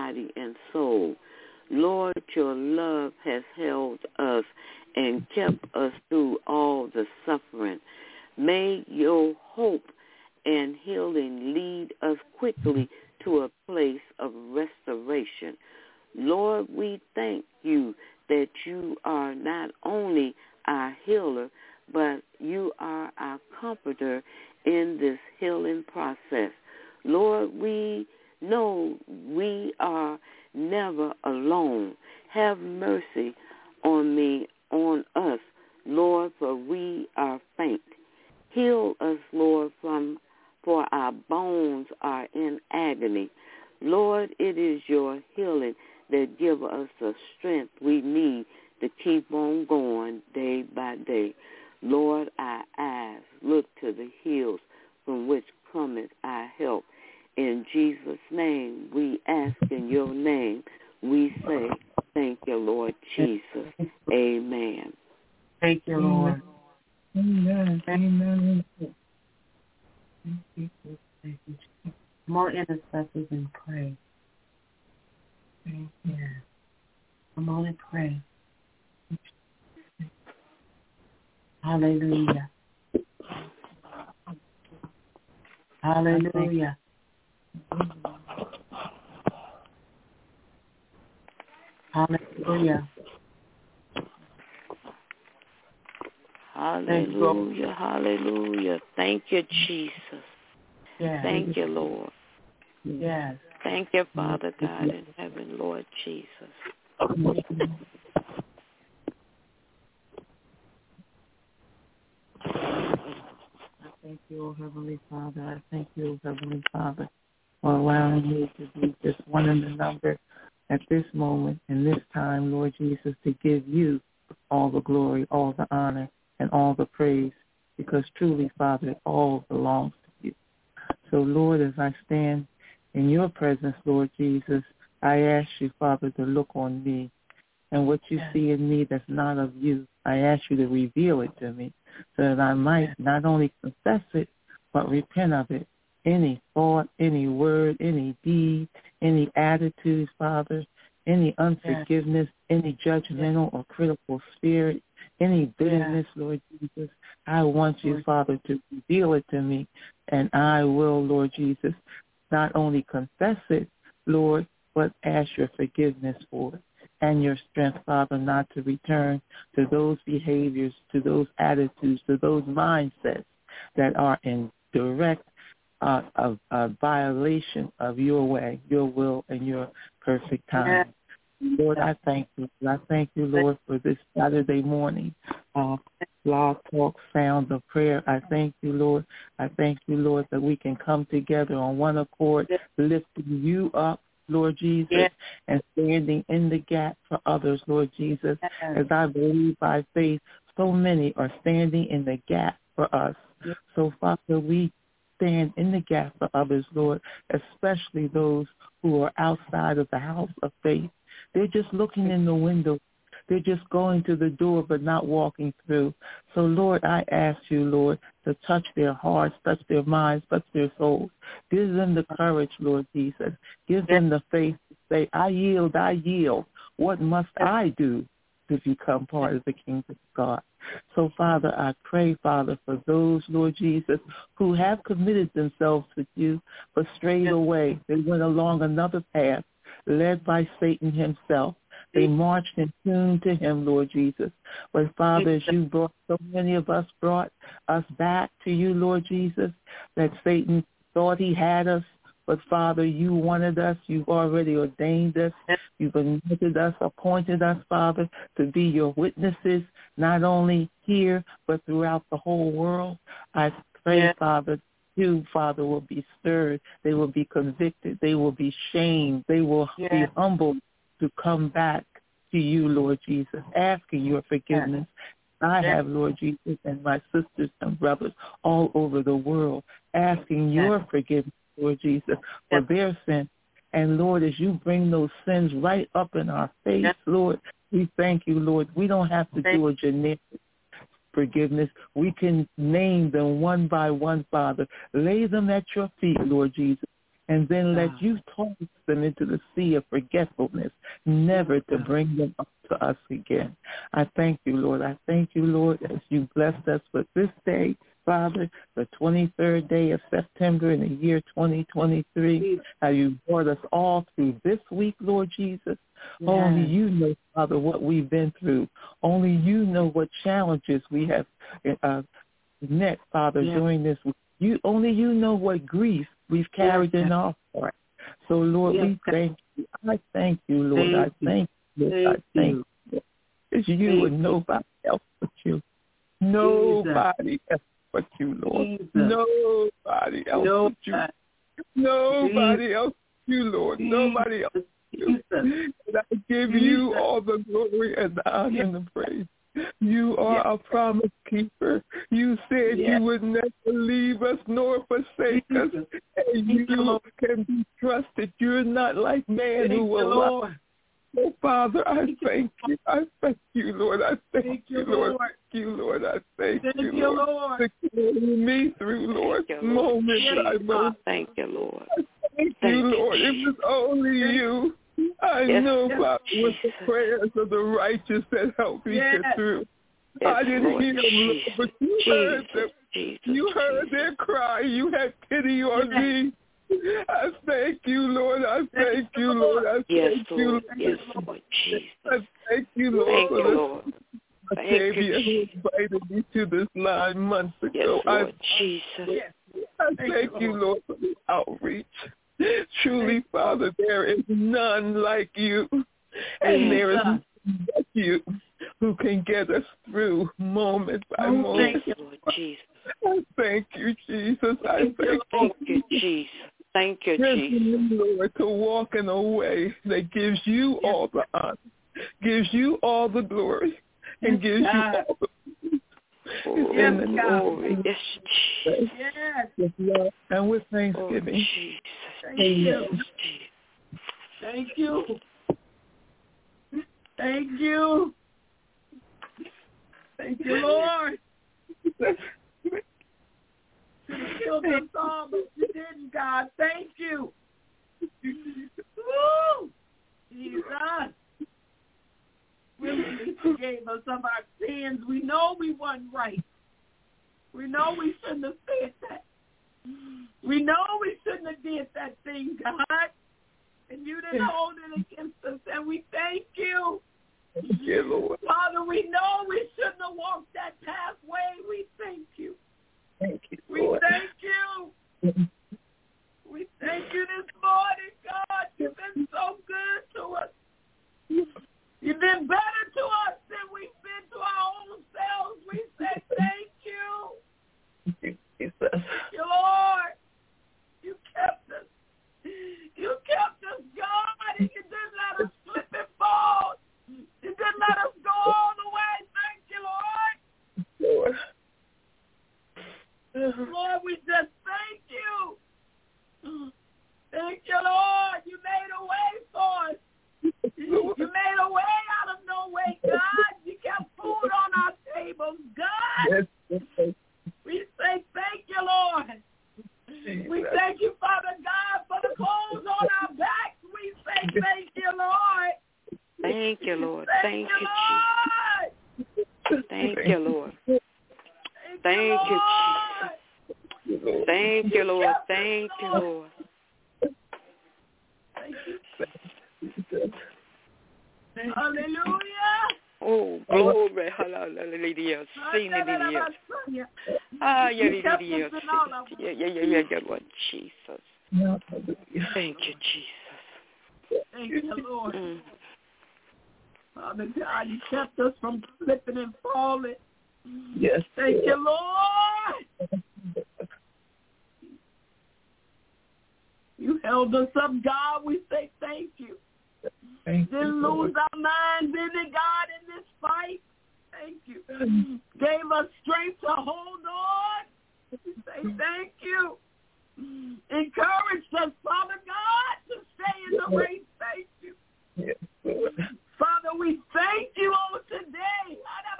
healing lead us quickly to a place of restoration. Lord, we thank you that you are not only our healer, but you are our comforter in this healing process. Lord, we know we are never alone. Have mercy on me, on us, Lord, for we are faint. Heal us, Lord, from for our bones are in agony. Lord, it is your healing that give us the strength we need to keep on going day by day. Lord, our eyes look to the hills from which cometh our help. In Jesus' name, we ask in your name, we say, thank you, Lord Jesus. Amen. Thank you, Lord. Amen. Amen. Thank you. Thank you. More intercessors and pray. Yeah. Come on and pray. Hallelujah. Hallelujah. Hallelujah. Hallelujah. Hallelujah. Thank you, Jesus. Yes. Thank you, Lord. Yes. Thank you, Father God in heaven, Lord Jesus. I thank you, O Heavenly Father. I thank you, O Heavenly Father, for allowing me to be just one in the number at this moment and this time, Lord Jesus, to give you all the glory, all the honor, and all the praise, because truly, Father, it all belongs to you. So, Lord, as I stand in your presence, Lord Jesus, I ask you, Father, to look on me, and what you see in me that's not of you, I ask you to reveal it to me so that I might not only confess it, but repent of it. Any thought, any word, any deed, any attitude, Father, any unforgiveness, any judgmental or critical spirit, any bitterness, Lord Jesus, I want you, Father, to reveal it to me, and I will, Lord Jesus, not only confess it, Lord, but ask your forgiveness for it and your strength, Father, not to return to those behaviors, to those attitudes, to those mindsets that are in direct uh, a, a violation of your way, your will, and your perfect time. Lord, I thank you. I thank you, Lord, for this Saturday morning uh, Blog Talk Sounds of Prayer. I thank you, Lord. I thank you, Lord, that we can come together on one accord, lifting you up, Lord Jesus, yes. and standing in the gap for others, Lord Jesus. Yes. As I believe by faith, so many are standing in the gap for us. Yes. So, Father, we stand in the gap for others, Lord, especially those who are outside of the house of faith. They're just looking in the window. They're just going to the door but not walking through. So, Lord, I ask you, Lord, to touch their hearts, touch their minds, touch their souls. Give them the courage, Lord Jesus. Give them the faith to say, I yield, I yield. What must I do to become part of the kingdom of God? So, Father, I pray, Father, for those, Lord Jesus, who have committed themselves with you but strayed away. They went along another path, led by Satan himself. They marched in tune to him, Lord Jesus. But, Father, as you brought, so many of us brought us back to you, Lord Jesus, that Satan thought he had us. But, Father, you wanted us. You've already ordained us. You've anointed us, appointed us, Father, to be your witnesses, not only here, but throughout the whole world. I pray, yeah. Father, you, Father, will be stirred. They will be convicted. They will be shamed. They will yeah. be humbled to come back to you, Lord Jesus, asking your forgiveness. Yeah. I have, Lord Jesus, and my sisters and brothers all over the world asking yeah. your forgiveness, Lord Jesus, for yeah. their sins. And, Lord, as you bring those sins right up in our face, yeah. Lord, we thank you, Lord. We don't have to thank do a generic forgiveness. We can name them one by one, Father. Lay them at your feet, Lord Jesus, and then let you toss them into the sea of forgetfulness, never to bring them up to us again. I thank you, Lord. I thank you, Lord, as you blessed us with this day Father, the twenty-third day of September in the year twenty twenty-three, how you brought us all through this week, Lord Jesus. Yes. Only you know, Father, what we've been through. Only you know what challenges we have uh, met, Father, yes. during this week. You, only you know what grief we've carried yes. in our heart. So, Lord, yes. we thank you. I thank you, Lord. Thank I thank you. Thank I thank you. you. It's you thank and nobody else but you. Nobody Jesus. else but you, Lord. Jesus. Nobody else Nobody. but you. Nobody Jesus. else but you, Lord. Jesus. Nobody else but you. And I give Jesus. you all the glory and the honor yes. and the praise. You are yes. a promise keeper. You said yes. you would never leave us nor forsake Jesus. us. And you Lord. can be trusted. You're not like man thank who will lie. Oh, Father, I thank you. I thank you, Lord. I thank, thank you, Lord. Thank you, Lord. I thank, thank you, Lord. Lord. To carry me through, Lord, you, Lord. moment by moment. Thank you, Lord. I thank, thank you, Lord. You. It was only you. I yes, know, yes, Father, with the prayers of the righteous that help me yes. get through. Yes, I didn't Lord. hear them, Lord, but you Jesus, heard them. Jesus, you heard Jesus. their cry. You had pity on yes. me. I thank you, Lord. I thank you, Lord. I thank yes, you, Lord. Lord. Yes, Lord Jesus. I thank you, Lord, thank for you, this Lord. Octavia who invited me to this line months ago. Yes, Lord I, Jesus. I thank you, Lord, for the outreach. Truly, Father, there is none like you, and there is none like you who can get us through moment by oh, moment. Thank you, Lord Jesus. I thank you, Jesus. I thank, thank you. you, Jesus. Thank you, Jesus. Lord, to walk in a way that gives you yes. all the honor, gives you all the glory, yes, and gives God. you all the oh, yes, the glory. Yes, Jesus. Yes. Yes. And with thanksgiving. Oh, Jesus. Thank you. Thank you. Thank you. Thank you, Lord. You killed us all, but you didn't, God. Thank you. Woo! Jesus. Willingly forgave us of our sins. We know we weren't right. We know we shouldn't have said that. We know we shouldn't have did that thing, God. And you didn't hold it against us. And we thank you. Thank you, Lord. Father, we know we shouldn't have walked that pathway. We thank you. Thank you, we Lord. thank you. We thank you this morning, God. You've been so good to us. You've been better to us than we've been to our own selves. We say thank you. Thank you, Jesus. Thank you, Lord. You kept us. You kept us, God, and you didn't let us slip and fall. You didn't let us go all the way. Thank you, Lord. Lord. Lord, we just thank you. Thank you, Lord. You made a way for us. You made a way out of no way, God. You kept food on our tables, God. We say thank you, Lord. We thank you, Father God, for the clothes on our backs. We say thank you, Lord. Thank you, Lord. Thank, thank you, you, Jesus. Thank you, Lord. Thank you, Jesus. Thank you, Lord. Thank you, Lord. Thank you. Hallelujah. Oh, glory. Hallelujah. Sing it in here. Ah, yeah, yeah, yeah, yeah, yeah, yeah, yeah, Lord Jesus. Thank you, Jesus. Thank you, Lord. Mm. Father God, you kept us from slipping and falling. Yes. Thank you, Lord. You held us up, God. We say thank you. Thank Didn't you, lose our minds, did it, God, in this fight? Thank you. Gave us strength to hold on. We say thank you. Encouraged us, Father God, to stay in the race. Thank you. Yes. Father, we thank you on today,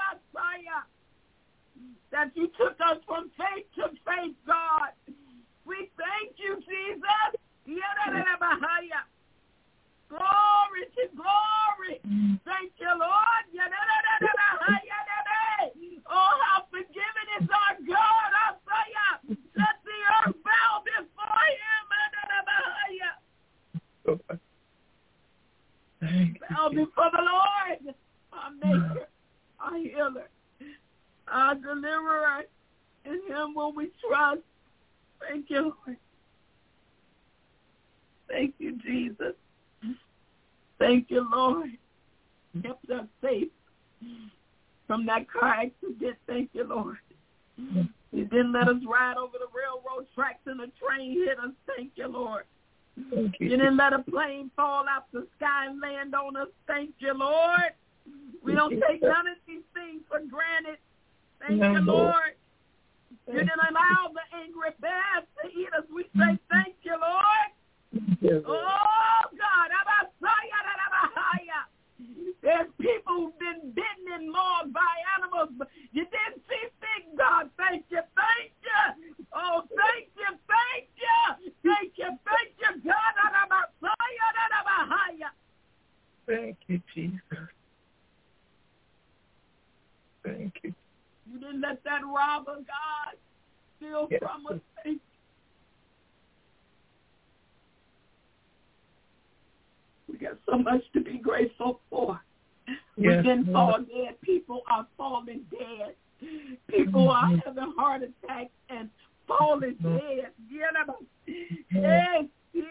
that you took us from faith to faith, God. We thank you, Jesus. Glory to glory. Thank you, Lord. Oh, how forgiving is our God. How Lord. Thank Bow you. before the Lord, our Maker, our Healer, our Deliverer. In Him will we trust. Thank you, Lord. Thank you, Jesus. Thank you, Lord. Kept us safe from that car accident. Thank you, Lord. You didn't let us ride over the railroad tracks and a train hit us. Thank you, Lord. Thank you. You didn't let a plane fall out the sky and land on us. Thank you, Lord. We don't take none of these things for granted. Thank No, you, Lord. Lord. You didn't allow the angry bears to eat us. We say thank you, Lord. Thank you, Lord. Oh, God. There's people who've been bitten and mauled by animals, but you didn't see fit, God. Thank you, thank you. Oh, thank you, thank you. Thank you, thank you, God. Thank you, Jesus. Thank you. You didn't let that robber, God, steal Yes. from us. Thank you. We got so much to be grateful for. Yes, We didn't Lord. fall dead. People are falling dead. People are Mhm. having heart attacks and falling Mhm. dead. Hey,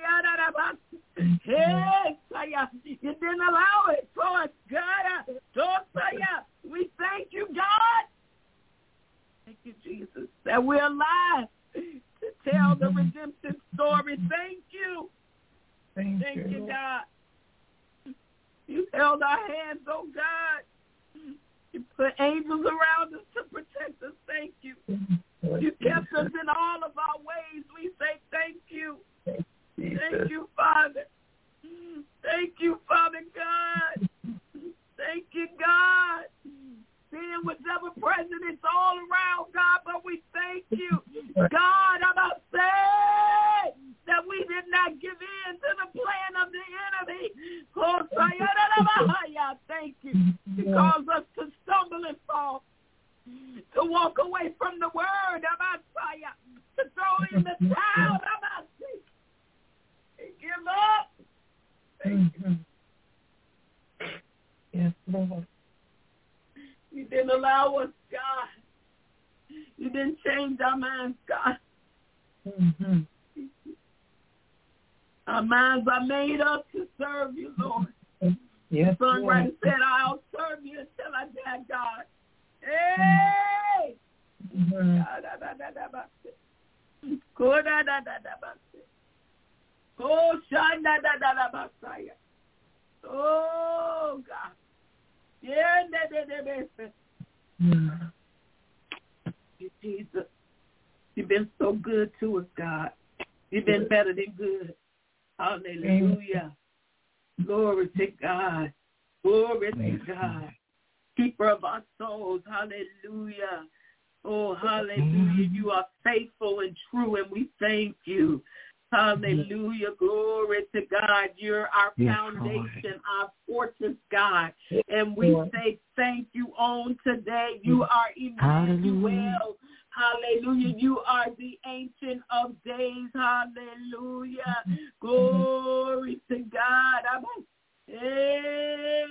hey, you didn't allow it for us, God. Don't say it. We thank you, God. Thank you, Jesus, that we're alive to tell the redemptive story. Thank you. Thank, Thank you, you, Lord. God. You held our hands, oh God. You put angels around us to protect us. Thank you. Lord You kept Jesus. us in all of our ways. We say thank you. Jesus. Thank you, Father. Thank you, Father God. Thank you, God. Seeing whatever presidents all around, God, but we thank you. God, I'm about to say that we did not give in to the plan of the enemy. Oh, thank you. You caused us to stumble and fall, to walk away from the word, to throw in the towel, and give up. Thank you. Yes, Lord. You didn't allow us, God. You didn't change our minds, God. Mm-hmm. Our minds are made up to serve you, Lord. Yes, The songwriter Lord. said, I'll serve you until I die, God. Hey! Mm-hmm. Oh, Shanda. Oh, God. Yeah, Mm-hmm. Jesus. You've been so good to us, God. You've been better than good. Hallelujah. Glory to God. Glory to God. Keeper of our souls. Hallelujah. Oh, hallelujah. You are faithful and true, and we thank you. Hallelujah. Glory to God. You're our Yes, foundation, Lord. our fortress, God. And we Lord. say thank you on today. You are Emmanuel. Hallelujah. You are the Ancient of Days. Hallelujah. Glory to God. Hey.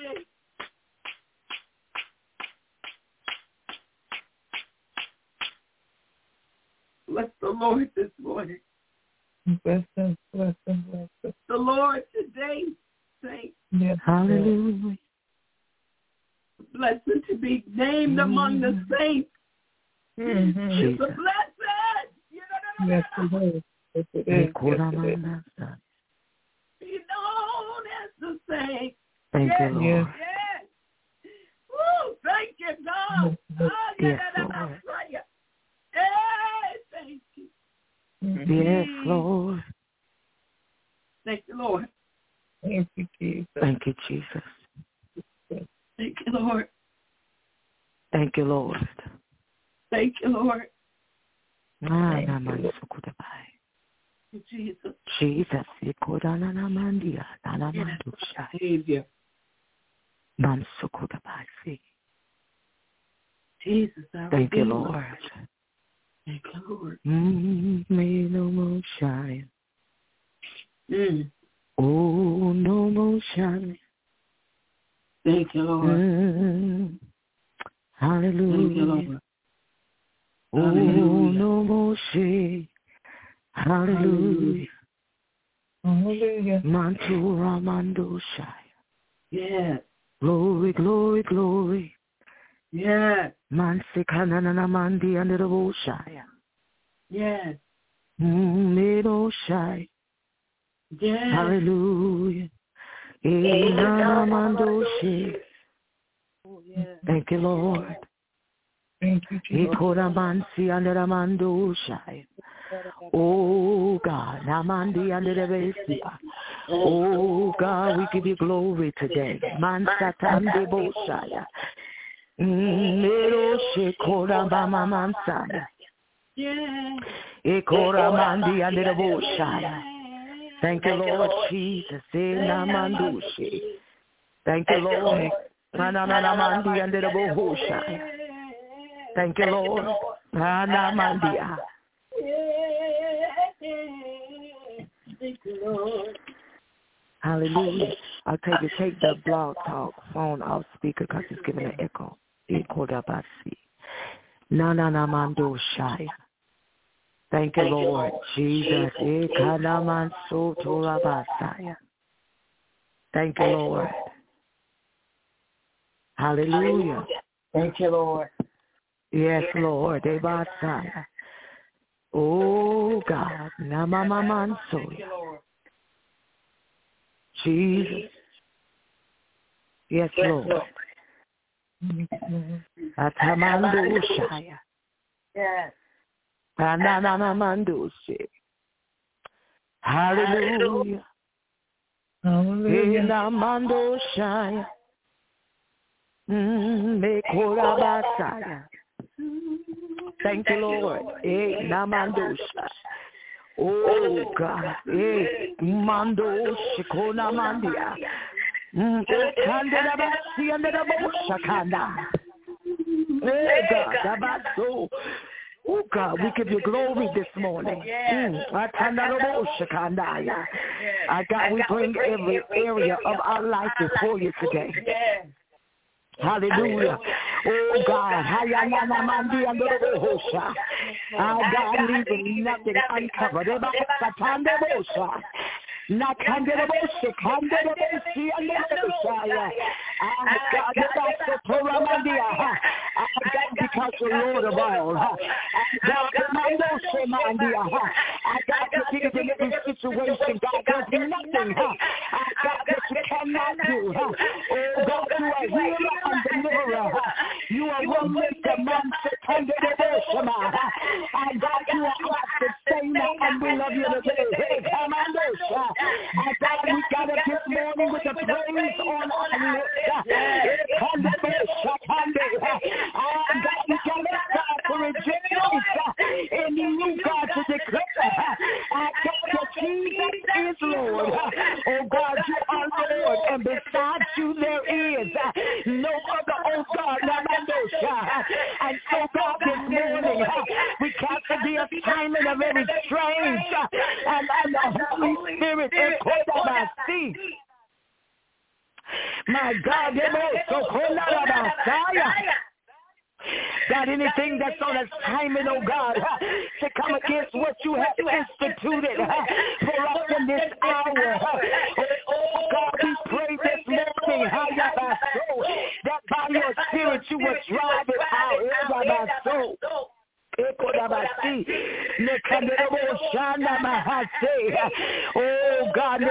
Bless the Lord this morning. Bless them, bless them, bless them. The Lord today, saints, Yes, Hallelujah. blessed to be named among the saints. Mm-hmm. It's a Jesus. blessing. Yes, it is. Yes, it is. Yes, it is. Be known as the saint. Thank Yes, you, Lord. Yes. yes. Woo, thank you, God. Yes, Ah, yes, yeah, yeah, Lord. yeah. Hey, thank you. Mm-hmm. Yes, Lord. Thank you, Lord. Thank you, Jesus. Thank you, Jesus. Thank you, Lord. Thank you, Lord. Thank you, Lord. Ah, Thank you, naman Lord. sukudabai. Thank you, Jesus. Jesus, ikodana namandia, nanamandusha. Savior. Man sukudabai. See. Jesus, our Thank you, Redeemer. Lord. Thank you, Lord. Mm, may no more shine. Mm. Oh, no more shine. Thank you, Lord. Mm. Hallelujah. Thank you, Lord. Oh, Hallelujah. no more shame. Hallelujah. Hallelujah. Mantura mando shai. Yes. Glory, glory, glory. Yes. Mansikanana mandi under the bushaya. Yes. Middle shai. Yes. Hallelujah. Inamando shi. Oh, yes. Thank you, Lord. Thank you, Jesus. Ikoramansi under the mando shai. Oh God, Namandi under the Besia. Oh God, we give you glory today. Mansatande Boshaya. Nero Shekora Bama Mansaya. Ekora Mandi under the Boshaya. Thank you, Lord Jesus. Namandushi. Thank you, Lord. Nanamandi under the Boshaya. Thank you, Lord. Nanamandia. Thank you, Lord. Hallelujah. I'll take you, take the blog talk phone off speaker because it's giving an echo. Na na na mando shaya. Thank you, Lord Jesus. Thank you, Lord. Hallelujah. Thank you, Lord. Yes, Lord. Ebasaya. Oh God, Namamamansoya. Jesus. Yes, Lord. Atamando Shaya. Yes. Ananamando Shaya. Hallelujah. Hallelujah. Inamando Shaya. Mekorabasaya. Thank you, Lord. Eh, namandosha. Oh, God. Eh, mando shikona mandia. Kandela basi and the bosha kanda. Eh, God, abaso. Oh, God, we give you glory this morning. I God, we bring every area of our life before you today. Hallelujah. Oh God. Our God leaving nothing uncovered. Not under the bush, under the bush, under the bush. I got the Toramandia. I got because the Lord of all. I got the Mandosamandia. I got to give it in every situation. God, there's nothing. I got what you cannot do. Oh God, you are healer and deliverer. You are one with the man under the bush. I got you are sustainer and we love you today. Hey, Commandos. I God, we got up this morning with the praise on our lips. I God, we got up, God, to rejoice in you, God, to declare, I God, that Jesus is Lord. Oh God, you are Lord, and besides you there is no other, oh God, and so God, this morning, we cancel the assignment of every strange and, and the Holy Spirit. My God, God, anything that's on assignment, oh God, to come against what you have instituted for us in this hour. Oh God, we pray this morning that by your Spirit you will drive it out. Oh God,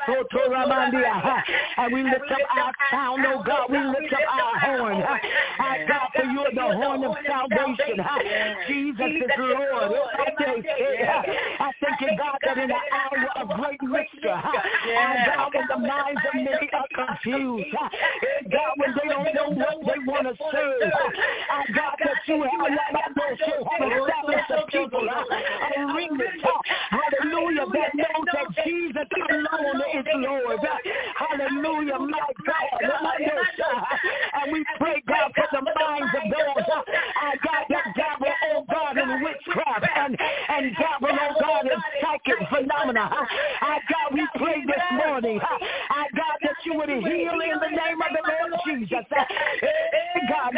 and we lift up our sound, oh God, we lift up our horn. I God, for you are the horn of salvation. Jesus is Lord. I thank you, God, that in the hour of great mixture, I God, when the minds of many are confused, God, when they don't know what they want to serve, I God, that you have establish the people, a remnant, hallelujah, that knows that Jesus alone is Lord. Hallelujah, my God. And we pray, God, for the minds of those, I God, that dabble, oh God, in witchcraft and, and dabble, oh God, in psychic phenomena. Our God, we pray this morning, our God, that you would heal in the name of the Lord Jesus. God,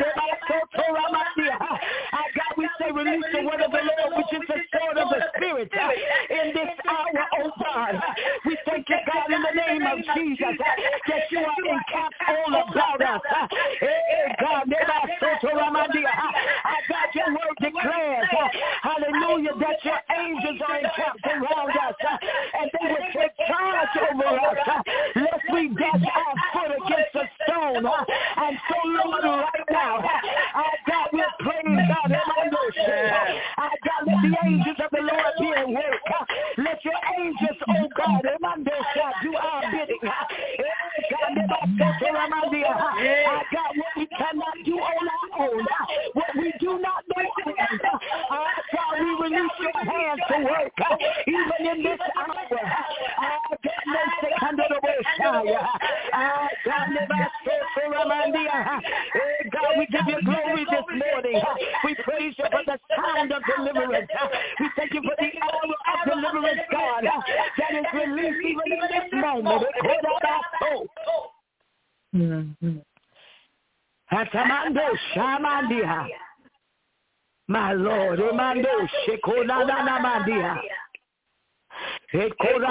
our God, we say release the word of the Lord, which is the sword of the Spirit in this hour, oh God. We thank you, God, in the name of Jesus, that you are encamped all about us. God, our God, your word declares, hallelujah, that your angels are encamped around us, and they will take charge over us, lest we dash our foot against a stone. And so, Lord, right now, our God, we're praying, God, our God, let the angels of the Lord be at work. Let your angels, oh God, do our bidding. Our God, what we cannot do on our own, what we do not know, our God, we release your hands to work, even in this hour. Our God, we give you glory this morning. We praise you for the sound of deliverance. We thank you for the hour of deliverance, God, that is released even in this moment. Mm-hmm. My Lord, Emando Shekonana Mandia. Yes,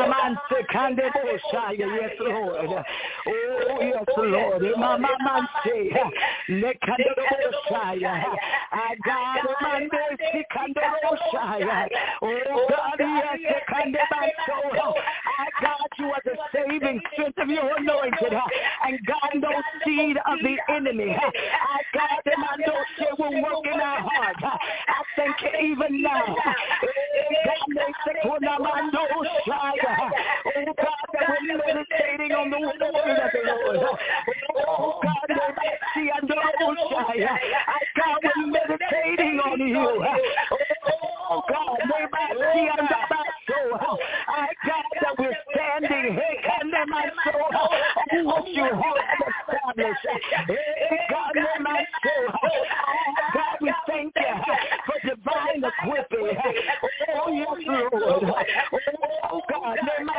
Lord. Oh, yes, Lord. Mama Manse. Nekandosaya. I got Mande Sikandosaya. Oh, God, yes, Kandebaso. I got you are the saving strength of your anointed. And God, no seed of the enemy. I got them. I know she will work in our heart. I thank you even now. Oh God, that we're meditating on the word of the Lord. Oh God, I God, we're meditating on you. Oh God, I God, that we're standing here. What you have established. God, God, we thank you for divine equipping. Oh yes, Lord. Oh God,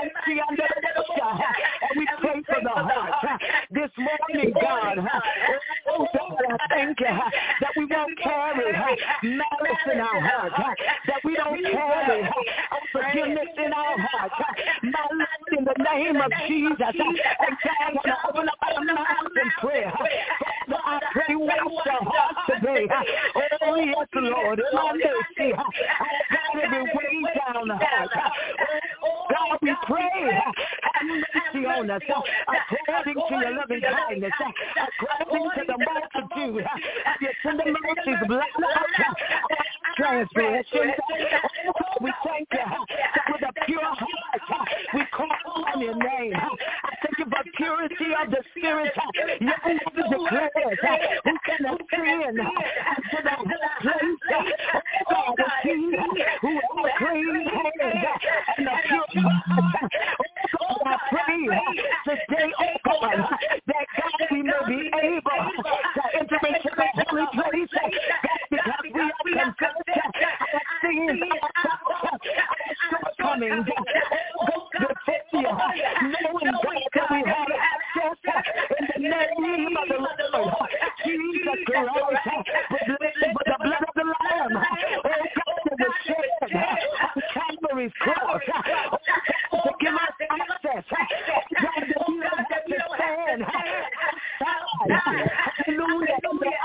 and we pray for the heart this morning, God. Oh God, I thank you that we won't carry malice in our heart, that we don't carry unforgiveness in our heart. My Lord, in the name of Jesus, and God, I want to open up our mouths in prayer. Father, I pray wash our hearts today. Oh yes, Lord, my mercy. I got every way down the heart. God, we pray, have mercy on us, according to your loving kindness, according to the multitude of your tender mercies, bless us, transgressions. We thank you that with a pure heart, we call on your name. I thank you for purity of the spirit. Your word declares who can ascend to the place of the king who has clean hands and a pure heart. Oh God, I pray today, oh God, that God, we may be able to enter into the holy place, God, because we are confessed our sins, our shortcomings, before you, knowing God that we have access in the name of the Lord Jesus Christ, with the blood of the Lamb, oh God, that was shed on Calvary's cross, to give us access, God, that we don't have to stand outside, hallelujah,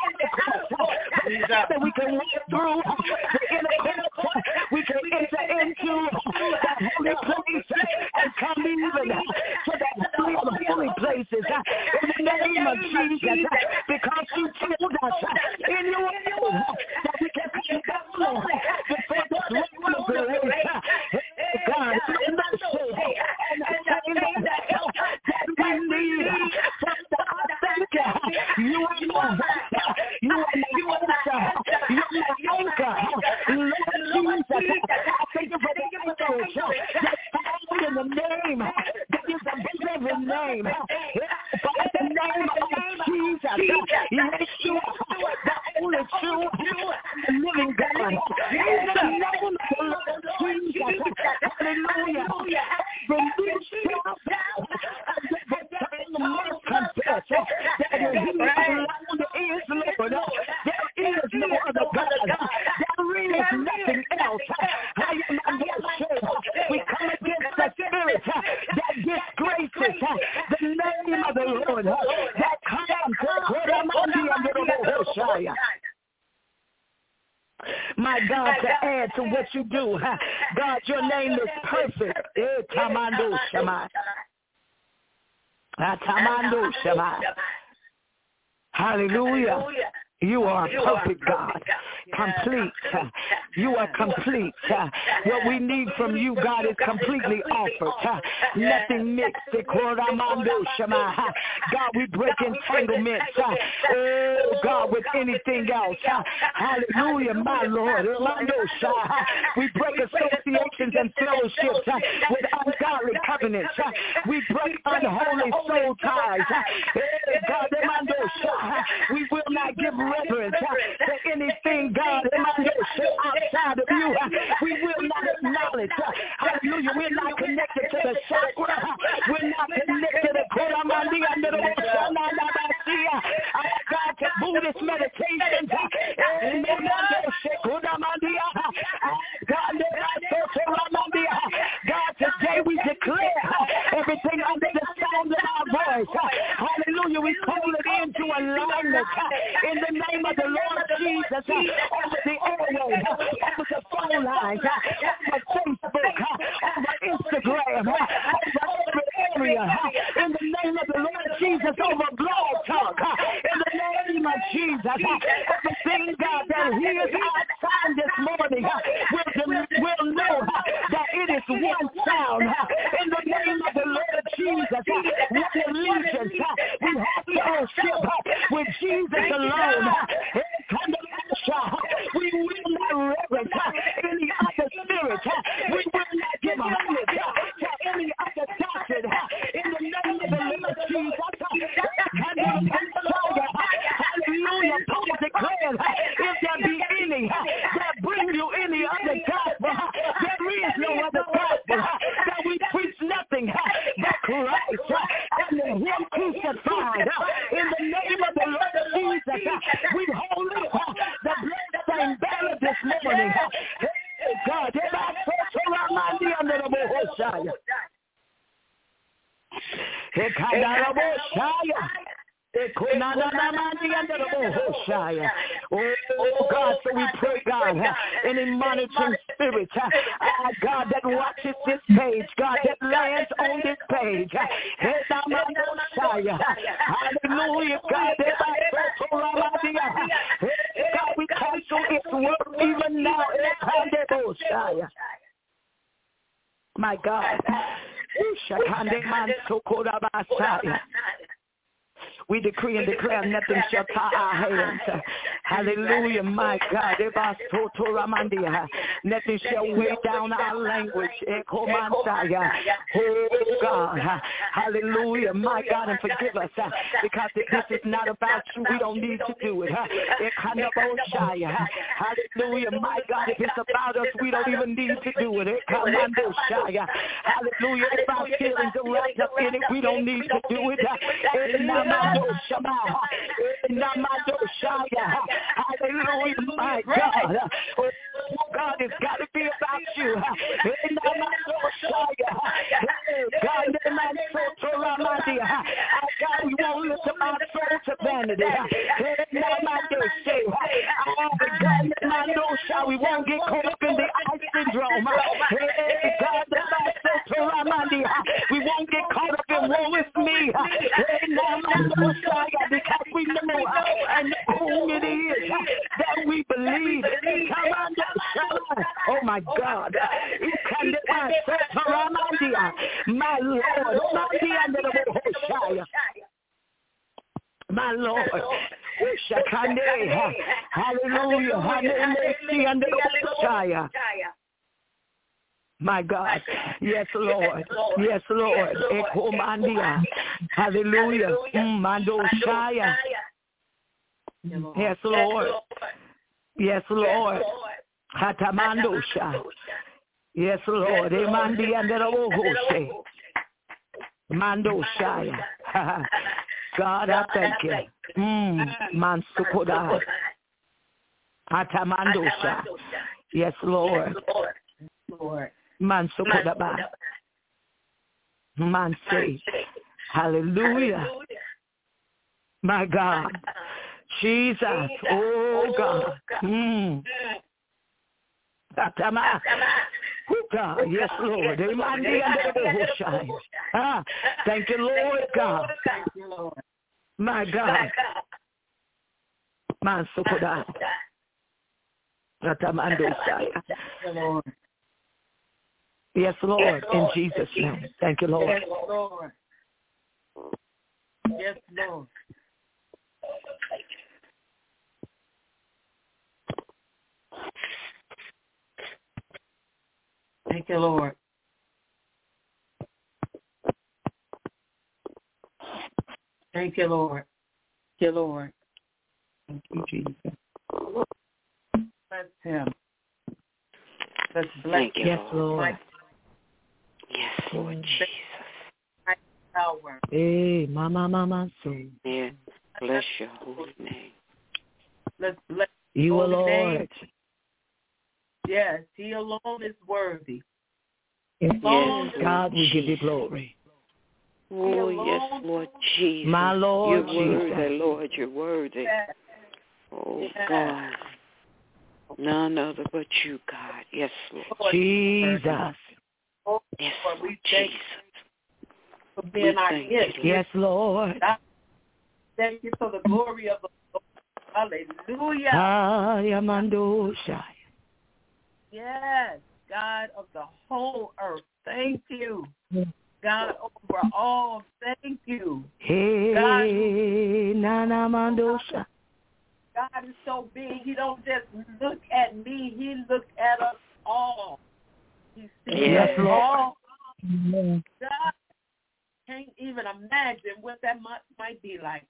that we can walk through the inner court, we can enter into the holy place and come even to the holy of holy places in the name of Jesus, because you told us in your word that we can come down before the throne of grace. God, mercy and obtain the help that we need. Father, I thank you. You are my help. You are my answer. You are my anchor. Lord Jesus, I thank you for the anchorage that's found in the name that is above every name. By the name of Jesus, Yeshua, the only true and living God. In the name of the Lord Jesus, hallelujah. these shall must confess that He alone is Lord. There is no other God. There is nothing else. We come against the spirit that disgraces the name of the Lord. That comes to my God, to add to what you do. God, your name is perfect. Tamando Shema. Tamando Shema. Hallelujah. You are a perfect God, complete. You are complete. What we need from you, God, is completely offered. Nothing mixed. God, we break entanglements. Oh, God, with anything else. Hallelujah, my Lord. We break associations and fellowships with ungodly covenants. We break unholy soul ties. God, we will not give reverence to anything, God, outside of you. We will not acknowledge. Hallelujah. We're not connected to the chakra. We're not connected to Koramandi under the God, to Buddhist meditations. God, today we declare everything under the sound of our voice. Hallelujah. We call it into alignment in the name of the Lord Jesus, over the airwaves, over the phone lines, over Facebook, over Instagram, over every area, in the name of the Lord Jesus, over Blog Talk, in the name of Jesus, everything, God, that He is outside this morning, we'll, we'll know that it is one sound, in the name of the Lord Jesus, one allegiance. We have fellowship with Jesus alone. We will not reverence any other spirit. We will not give homage to any other doctrine. In the name of the Lord Jesus. Hallelujah. Paul declared, if there be any that bring you any other gospel, there is no other gospel. That we preach nothing but Christ and Him crucified. In the name of the Lord Jesus, we hold up the bloodstained banner this morning. Hey, God, oh God, so we pray, God, any monitoring spirit, uh, God, that watches this page, God, that lands on this page. Hallelujah, God, God, we cancel its work even now. My God. We decree and declare nothing shall tie our hands. Hallelujah, my God. Nothing shall weigh down our language. Oh, God. Hallelujah, my God, and forgive us because this is not about you. We don't need to do it. Hallelujah, my God. If it's about us, we don't even need to do it. Hallelujah. If our feelings are wrapped up in it, we don't need to do it. Hallelujah, my God. Oh, God, it's got to be about you. God, God, we won't lift up our soul to vanity. God, we won't get caught up in the ice syndrome. God, we won't get caught up in woe is me. Because we know and who it is that we believe. Oh my God. My Lord. My Lord. Hallelujah. Hallelujah. My God. Yes, Lord. Yes, Lord. Hallelujah. Mandoshaya. Yes, Lord. Yes, Lord. Hatamandosha. Yes, Lord. Mando Shaya. God, I thank you. Mm. Mansukoda. Atamando Shaya. Yes, Lord. Lord. Mansukoda. Manse. Hallelujah. My God. Jesus. Oh, God. Mm. Atama. Oh, God. Yes, Lord. Ah, thank you, Lord God. My God. Mansukoda. Atamando Shaya. Yes, Lord, in Jesus' name. Thank you, Lord. Yes, Lord. Yes, Lord. Thank you, Lord. Thank you, Lord. Thank you, Lord. Thank you, Jesus. Bless him. Let's bless Thank you, Yes, Lord. Lord. Yes, Lord Jesus. Power. Hey, mama, mama, so. Yeah. Bless your holy name. Let's bless You holy are name. Lord. Yes, he alone is worthy. Yes, Yes, God, we give you Jesus. glory. Oh, yes, Lord Jesus. My Lord You're Jesus. worthy, Lord. You're worthy. Yes. Oh, Yes. God. None other but you, God. Yes, Lord. Lord, Jesus. Oh, Yes, Lord, Lord we thank Jesus. you for We being our thank gift. you, Lord. Yes, Lord. Thank you for the glory of the Lord. Hallelujah. Ayamando Shai. Yes, God of the whole earth. Thank you. God over all. Thank you. Hey, Nana Mandosha. God is so big. He don't just look at me. He looks at us all. He sees Yes, us Lord. all. Amen. God can't even imagine what that might, might be like.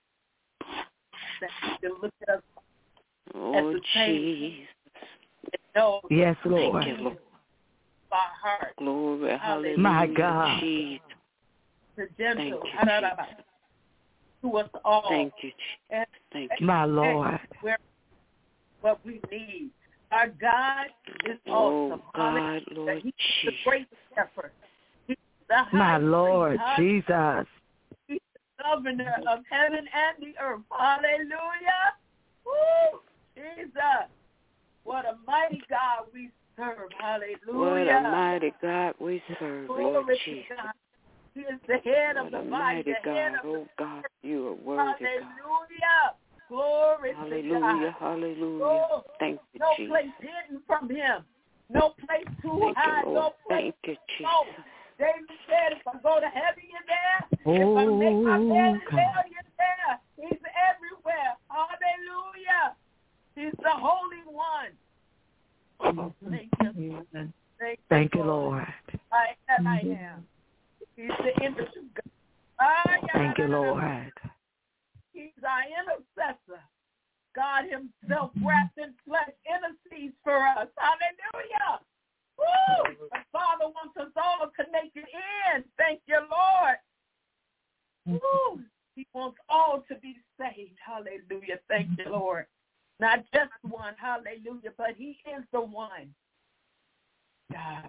That he can look at us Oh, the same. Jesus. and know Yes, Lord. Thank you, Lord. our heart. Glory, hallelujah. My God. Jesus. The Thank gentle. you, Jesus. To us all. Thank you, Jesus. And Thank you. My Lord. where what we need. Our God is Oh, awesome. God, Lord He's the Jesus. great shepherd. He's the high My Lord priest. Jesus. He's the governor of heaven and the earth. Hallelujah. Woo! Jesus. What a mighty God we serve. Hallelujah. What a mighty God we serve, Lord Glory Jesus. to God. He is the head What of the a body, mighty the head God. of Oh, the God, you are worthy, God. Hallelujah. Glory Hallelujah, to God. hallelujah. Oh, Thank you, no Jesus. place hidden from him. No place too Thank high. you, No Lord. place Thank you, low. Jesus. David said, if I go to heaven, you're there. Oh, if I make my bed in God. hell, you're there. He's everywhere. Hallelujah. He's the Holy One. Thank you. Thank, Thank you, you, Lord. I am, I am. He's the image of God. Ah, yeah, Thank you, no, no, no. Lord. He's our intercessor. God himself wrapped in flesh intercedes for us. Hallelujah. Woo! The Father wants us all connected in. Thank you, Lord. Woo! He wants all to be saved. Hallelujah. Thank you, Lord. Not just one. Hallelujah. But he is the one. God.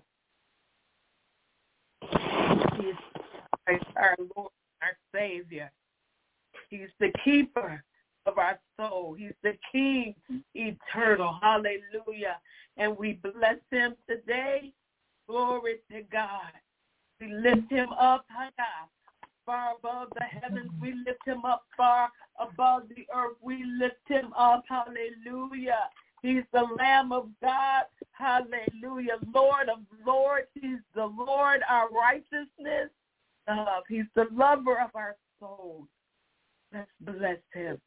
He is our Lord, our Savior. He's the keeper of our soul. He's the King eternal. Hallelujah. And we bless him today. Glory to God. We lift him up high, far above the heavens. We lift him up far above the earth. We lift him up. Hallelujah. He's the Lamb of God. Hallelujah. Lord of lords. He's the Lord, our righteousness. Uh, he's the lover of our souls. Let's bless him.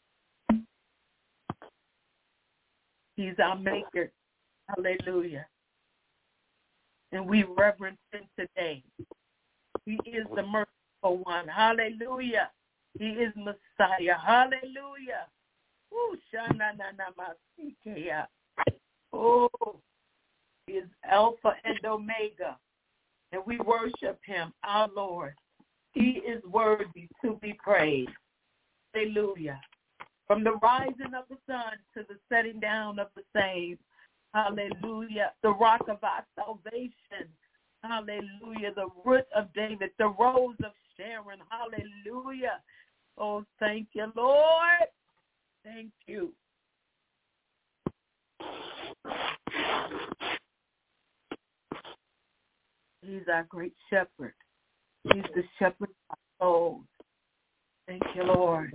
He's our maker. Hallelujah. And we reverence him today. He is the merciful one. Hallelujah. He is Messiah. Hallelujah. Ooh, shananamasikea. Oh, he is Alpha and Omega. And we worship him, our Lord. He is worthy to be praised. Hallelujah. From the rising of the sun to the setting down of the same. Hallelujah. The rock of our salvation. Hallelujah. The root of David. The rose of Sharon. Hallelujah. Oh, thank you, Lord. Thank you. He's our great shepherd. He's the shepherd of our souls. Thank you, Lord.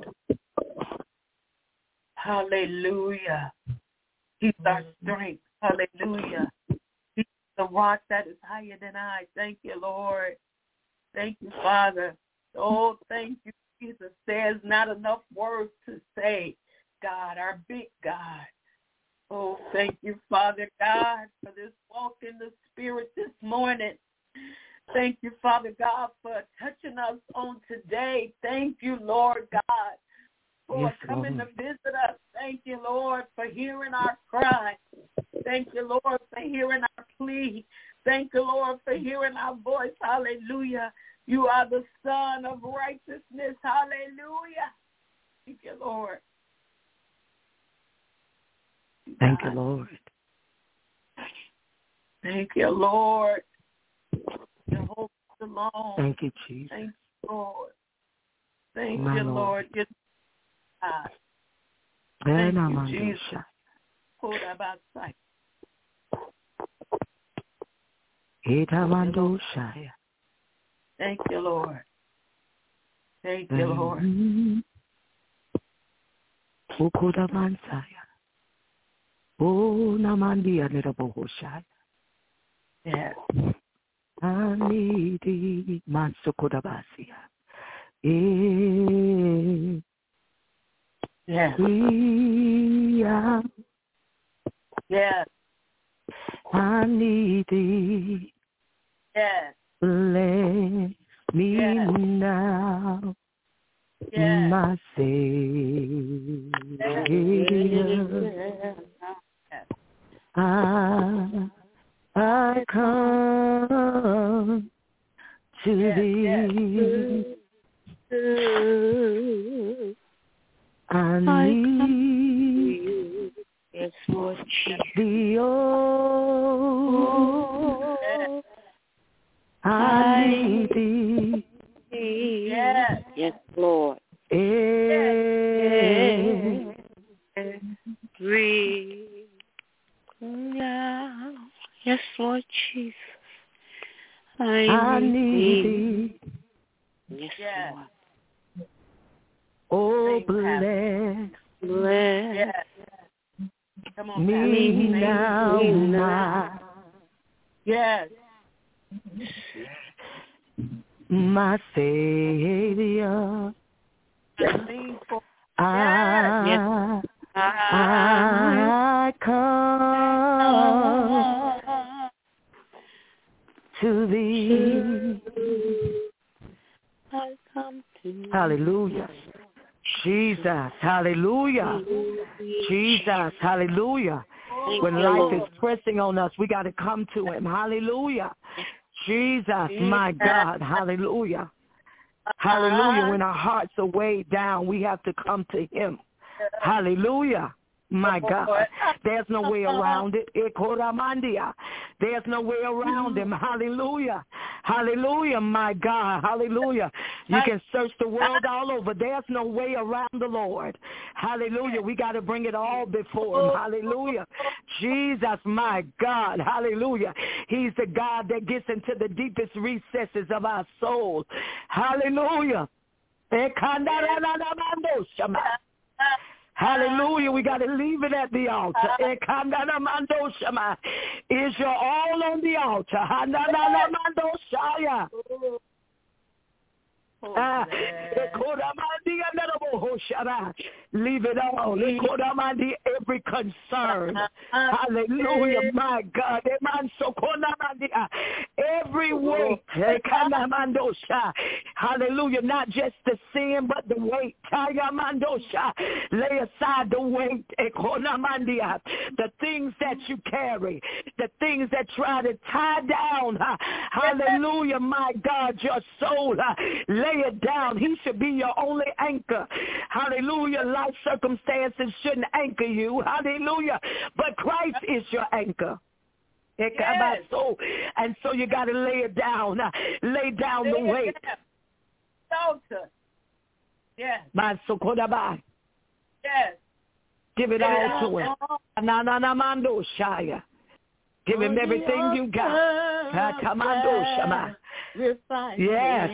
Hallelujah. He's our strength. Hallelujah. He's the rock that is higher than I. Thank you, Lord. Thank you, Father. Oh, thank you, Jesus. There's not enough words to say, God, our big God. Oh, thank you, Father God, for this walk in the Spirit this morning. Thank you, Father God, for touching us on today. Thank you, Lord God, for yes, coming Lord. to visit us. Thank you, Lord, for hearing our cry. Thank you, Lord, for hearing our plea. Thank you, Lord, for hearing our voice. Hallelujah. You are the Son of righteousness. Hallelujah. Thank you, Lord. Thank you, Lord. Thank you, Lord. Jehovah Shalom. Thank you, Jesus. Thank you, Lord. Thank My you, Lord. Lord. You're God. Thank you, Jesus. Thank you, Lord. Thank you, Lord. Oh, Namandia Nerabohoshai. Yes. Anidi Mansokodabasia. Eh. Yes. Yeah. Yes. Anidi. Yes. Bless me yes. now. Yes. My Savior. Yes. I, I come to yes, thee. Yes. I need yes, Lord thee, oh, yes. I need thee. Yes, yes Lord. Every now. Yes, Lord Jesus. I, I need thee. thee. Yes, yes. Lord. Oh, bless, bless yes. Come on, me now, my, yes, my Savior. I, yes. I come to thee. I come to thee. Hallelujah. Jesus. Hallelujah. Jesus. Hallelujah. When life is pressing on us, we got to come to him. Hallelujah. Jesus, my God. Hallelujah. Hallelujah. When our hearts are weighed down, we have to come to him. Hallelujah. My God. There's no way around it. There's no way around him. Hallelujah. Hallelujah, my God. Hallelujah. You can search the world all over. There's no way around the Lord. Hallelujah. We got to bring it all before him. Hallelujah. Jesus, my God. Hallelujah. He's the God that gets into the deepest recesses of our soul. Hallelujah. Hallelujah. We got to leave it at the altar. Is your all on the altar? Ah, leave it all. Every concern. Hallelujah, my God. Every weight. Hallelujah. Not just the sin, but the weight. Lay aside the weight. The things that you carry. The things that try to tie down. Hallelujah, my God, your soul. Lay it down. He should be your only anchor. Hallelujah. Life circumstances shouldn't anchor you. Hallelujah. But Christ is your anchor. Yes. And so you got to lay it down. Lay down the weight. Yes. Yes. Give it all to him. Na na na mando shaya. Give him everything you got. Yes.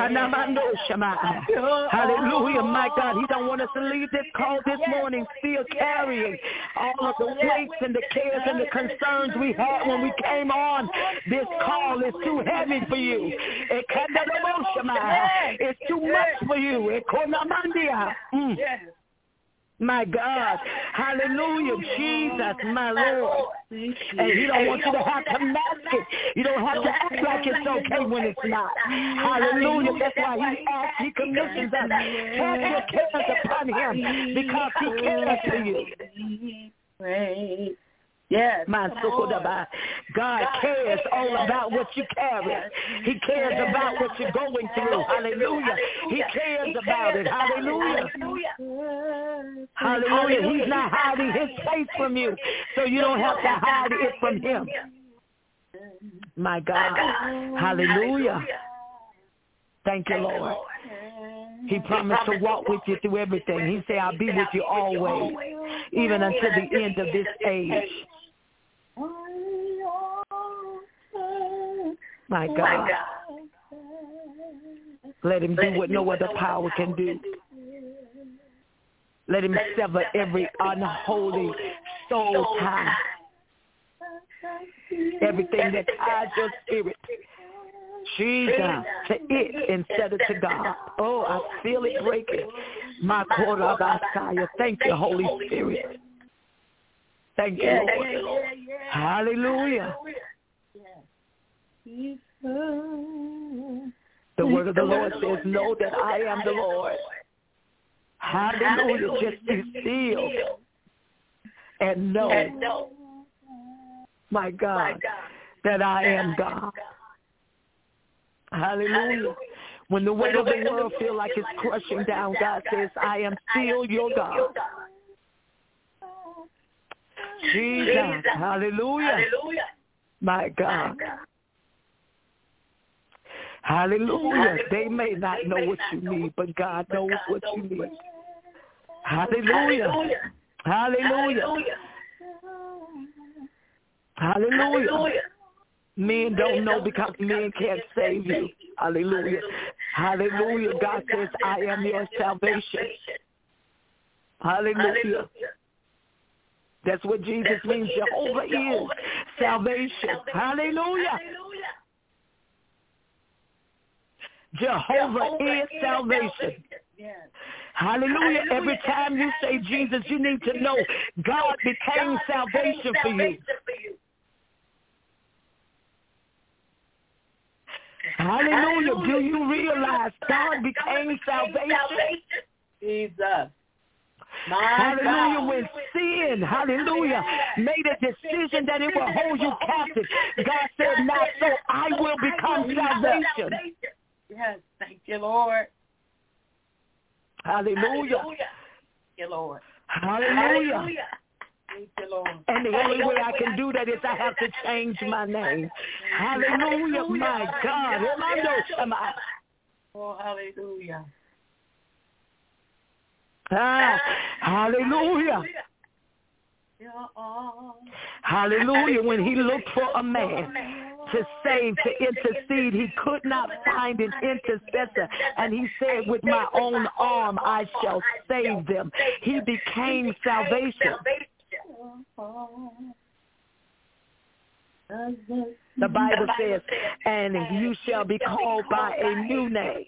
Hallelujah, my God. He don't want us to leave this call this morning still carrying all of the weights and the cares and the concerns we had when we came on. This call is too heavy for you. It's too much for you. Mm. My God. Hallelujah. Jesus, my Lord. And he don't want you to have to mask it. You don't have to act like it's okay when it's not. Hallelujah. That's why he asks, he commissions us. Cast your cares upon him because he cares for you. Yes, my God cares all about what you carry. He cares about what you're going through. Hallelujah. He cares about it. Hallelujah. Hallelujah. He's not hiding his face from you, so you don't have to hide it from him. My God. Hallelujah. Thank you, Lord. He promised to walk with you through everything. He said, I'll be with you always, even until the end of this age. My God. Let him do what no other power can do. Let him sever every unholy soul tie. Everything that ties your spirit. Jesus, to it instead of to God. Oh, I feel it breaking. My Korabasaya. Thank you, Holy Spirit. Thank you, Lord. Hallelujah. The word of the Lord says, know that I am the Lord. Hallelujah. Just be still and know, my God, that I am God. Hallelujah. When the weight of the world feels like it's crushing down, God says, I am still your God. Jesus. Hallelujah. My God. Hallelujah. They may not know what you need, but God knows what you need. Hallelujah. Hallelujah. Hallelujah. Men don't know because men can't save you. Hallelujah. Hallelujah. God says, I am your salvation. Hallelujah. That's what Jesus means. Jehovah is salvation. Hallelujah. Jehovah is salvation. Hallelujah. Every time you say Jesus, you need to know God became salvation for you. Hallelujah. Do you realize God became salvation? Jesus. Hallelujah. When sin, hallelujah, made a decision that it will hold you captive, God said, not so, I will become salvation. Yes, thank you, Lord. Hallelujah. Thank you, Lord. Hallelujah. Thank you, Lord. And the only way I can do that is I have to change my name. Hallelujah, my God. Oh, hallelujah. Ah, hallelujah. Hallelujah. When he looked for a man to save, to intercede, he could not find an intercessor. And he said, with my own arm, I shall save them. He became salvation. The Bible says, and you shall be called by a new name.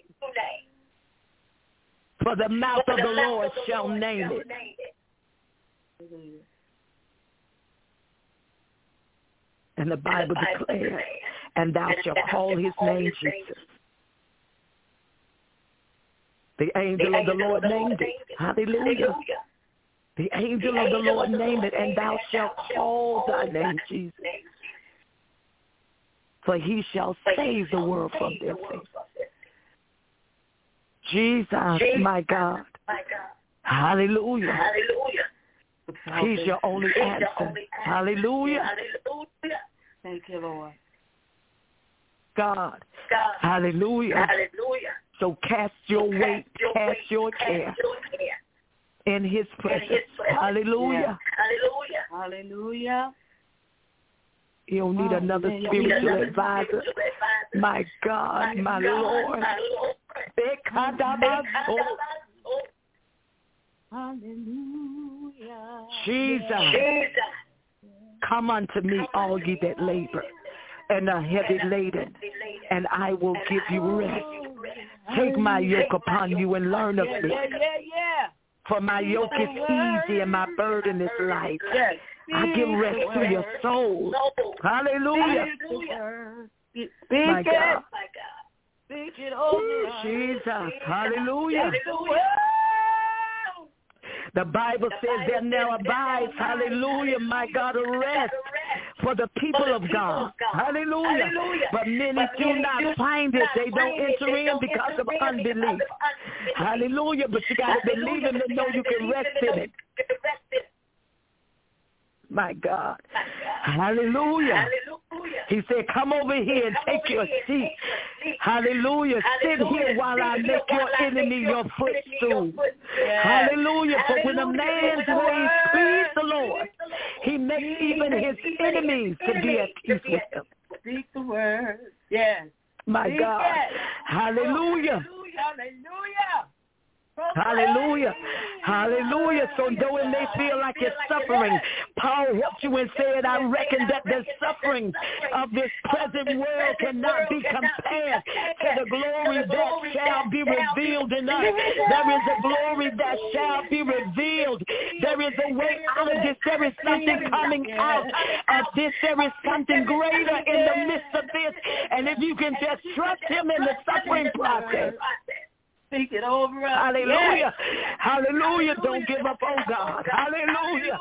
For the mouth of the Lord shall name it. And the Bible declares, and thou shalt call his name Jesus. The angel of the Lord named it. Hallelujah. The angel of the Lord named it, and thou shalt call thy name Jesus. For he shall save the world from their sins. Jesus, my God. Hallelujah. He's your only answer. Hallelujah. Thank you, Lord. God. Hallelujah. So cast your weight, cast your care in his presence. Hallelujah. Hallelujah. You don't need another spiritual advisor. My God, my Lord. Hallelujah. Jesus. Come unto me, all ye that labor and are heavy laden, and I will give you rest. Take my yoke upon you and learn of me. For my yoke is easy and my burden is light. I give rest to your souls. Hallelujah. My God. Jesus. Hallelujah. The Bible says there now abides, hallelujah, my God, a rest for the people of God. Hallelujah. But many do not find it. They don't enter in because of unbelief. Hallelujah. But you got to believe him and know you can rest in it. My God. Hallelujah. He said, come over here and take your seat. Hallelujah. Sit here while I make your enemy your footstool. Hallelujah. For when a man's ways please the Lord, he makes even his enemies to be at peace with him. Speak the word. Yes. My God. Hallelujah. Hallelujah. Hallelujah. Hallelujah. So though it may feel like you're suffering, Paul helped you and said, I reckon that the suffering of this present world cannot be compared to the glory that shall be revealed in us. There is a glory that shall be revealed. There is a way out of this. There is something coming out of this. There is something greater in the midst of this. And if you can just trust him in the suffering process, speak it over us. Hallelujah. Yes. Hallelujah. Don't give up on God. Hallelujah.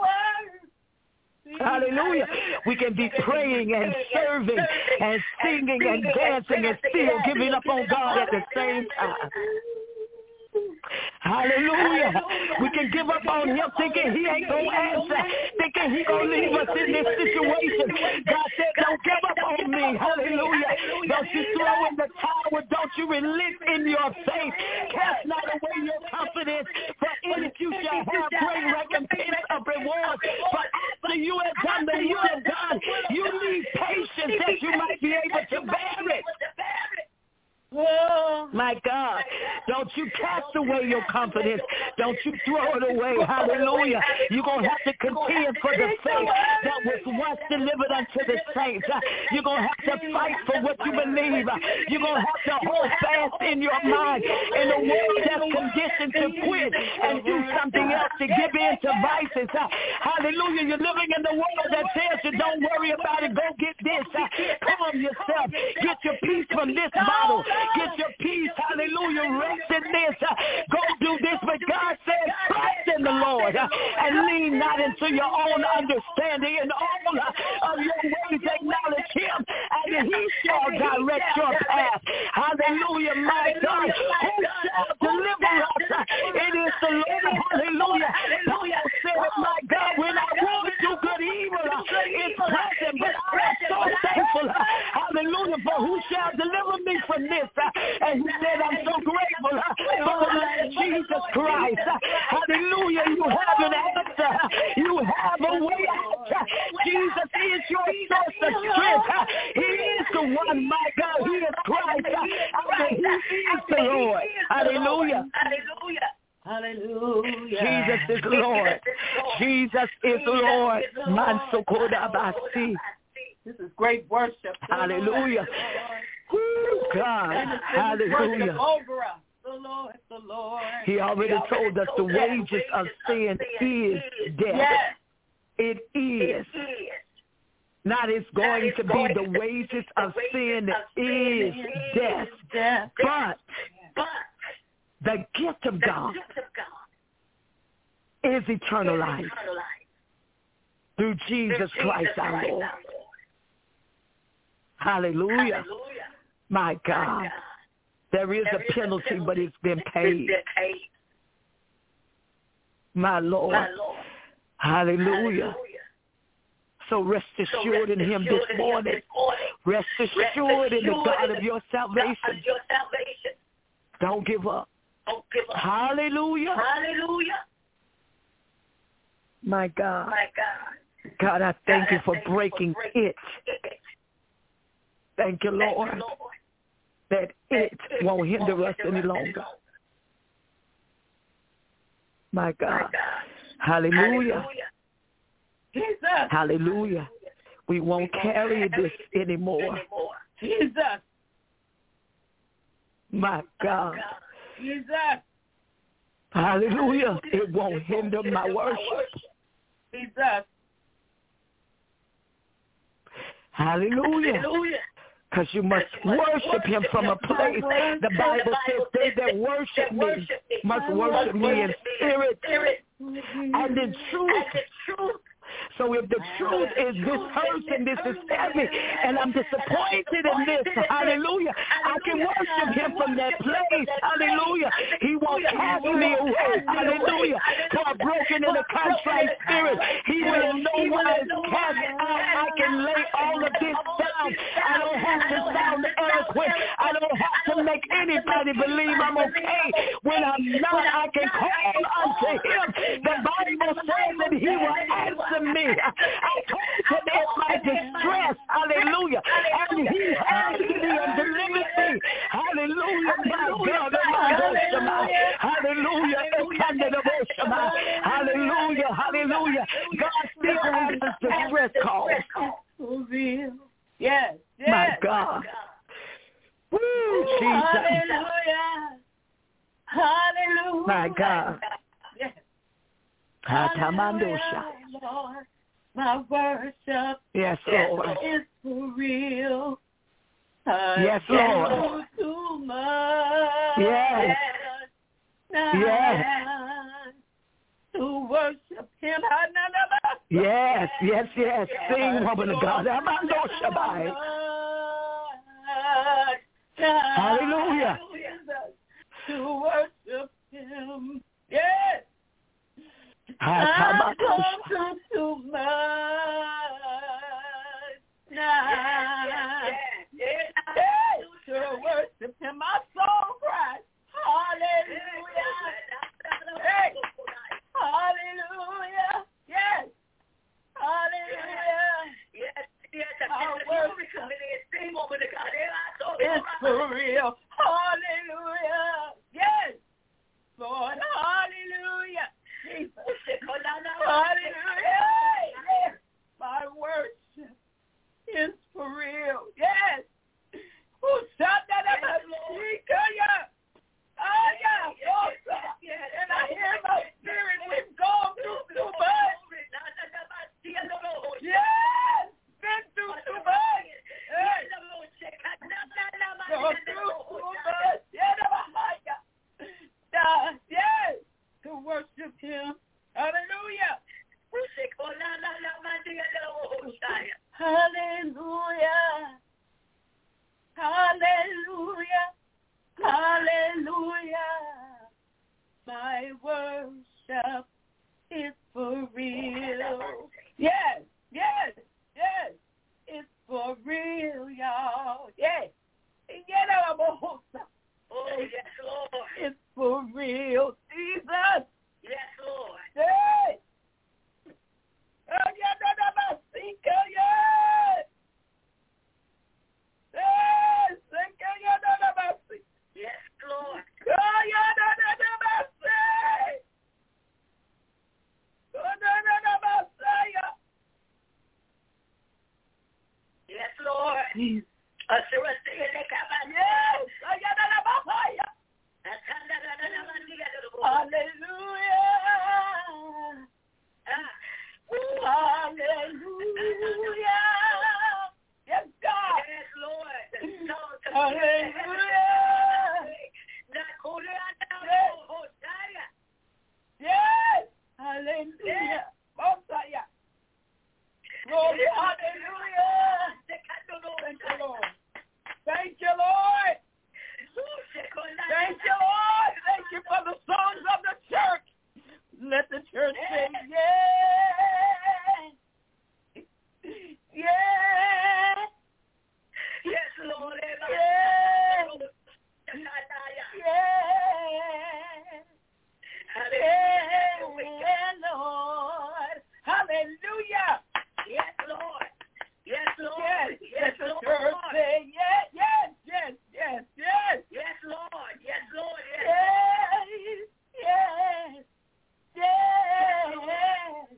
Hallelujah. We can be praying and serving and singing and dancing and still giving up on God at the same time. Hallelujah. We can give up on him thinking he ain't going to answer, thinking he going to leave us in this situation. God said, don't give up on me. Hallelujah. Don't you throw in the towel. Don't you relent in your faith. Cast not away your confidence, for in it you shall have great recompense of reward. But after you have done the will of God, you need patience that you might be able to bear it. My God, don't you cast away your confidence. Don't you throw it away. Hallelujah. You're going to have to contend for the faith that was once delivered unto the saints. You're going to have to fight for what you believe. You're going to have to hold fast in your mind in a world that's conditioned to quit and do something else, to give in to vices. Hallelujah. You're living in the world that tells you don't worry about it. Go get this. Calm yourself. Get your peace from this bottle. Get your peace, hallelujah, rest in this. Uh, go do this, but God says, trust in the Lord uh, and lean not into your own understanding. In all uh, of your ways acknowledge him, and he shall direct your path. Hallelujah, my God. Who shall deliver us? Uh, it is the Lord, hallelujah. Paul said, my God, when I want to do good evil, uh, it's present, but I am so thankful, uh, hallelujah, for who shall deliver me from this? And he said, I'm so grateful uh, for the Lord Jesus Christ. Uh, hallelujah. You have an answer. You have a way out. Uh, Jesus is your source of strength. Uh, he is the one, my God. He is Christ. Uh, and he is the Lord. Hallelujah. Hallelujah. Jesus is Lord. Jesus is Lord. Mansokodabasi. This is great worship. Hallelujah. Woo, God. Hallelujah. Over us. The Lord, the Lord. He already told us the wages of sin is death. Yes. It is. Not it's going to be the wages of sin is death. But The gift of God is eternal life through Jesus Christ our Lord. Hallelujah. My God. There is a penalty, but it's been paid. My Lord. Hallelujah. So rest assured in him this morning. Rest assured in the God of your salvation. Don't give up. Hallelujah. Hallelujah. My God. God, I thank you for breaking it. Thank you, Lord, that it won't hinder us any longer. My God. Hallelujah. Hallelujah. We won't carry this anymore. Jesus. My God. Jesus. Hallelujah. It won't hinder my worship. Jesus. Hallelujah. Because you must worship him from a place. The Bible says they that worship me must worship me in spirit and in truth. So if the truth is this hurts and this is heavy and I'm disappointed in this, hallelujah, I can worship him from that place, hallelujah. He won't cast me away, hallelujah. For a broken and a contrite spirit, he will know why it's cast out. I can lay all of this down. I don't have to sound eloquent. I don't have to make anybody believe I'm okay. When I'm not, I can call unto him. The Bible says that he will answer me. I told him in my distress, hallelujah, and he heard me and delivered me, hallelujah, my God, hallelujah, hallelujah, hallelujah. God still answers distress calls. Yes, yes. My God. Woo, Jesus. Hallelujah. Hallelujah. My God. Yes. Hatamandosha. Lord, my worship yes, Lord. is for real. Yes, Lord. Too much. Yes. Yes. To worship him. Yes, yes, yes. Sing, woman of God. Hallelujah. To worship him. Yes. I've come to too much now. Yes, yes, yes. To worship him, my soul cries. Hallelujah. Hey. Hallelujah. Yes. Hallelujah. Yes, yes. It's for real. Hallelujah. Yes. Lord, hallelujah. Jesus. Hallelujah. Yes. My worship is for real. Yes. Who shot that up? Oh, yeah. And I hear my spirit. We've gone through too much. Yes. Been through too much. Yes. Gone through too much. Yes. To worship him. Hallelujah. Hallelujah. Hallelujah. Hallelujah. My worship is for real. Yes, yes, yes. It's for real, y'all. Yes. Oh, yes, Lord. It's for real. Jesus. Yes, Lord. Yes. Oh, yeah, no, no, no, seek, yes. Yes. Yes, Lord. Oh, yeah, no, no, no, no, say. Oh, no, no, no, no, say. Yes, Lord. Yes. Hallelujah. Yes. Hallelujah. Lord. Hallelujah. Yes, Lord. Yes, Lord. Yes, Yes, yes, Lord. Lord. Say yes, yes, yes, yes, yes. Yes, Lord. Yes, Lord. Yes. Yes, yes, yes,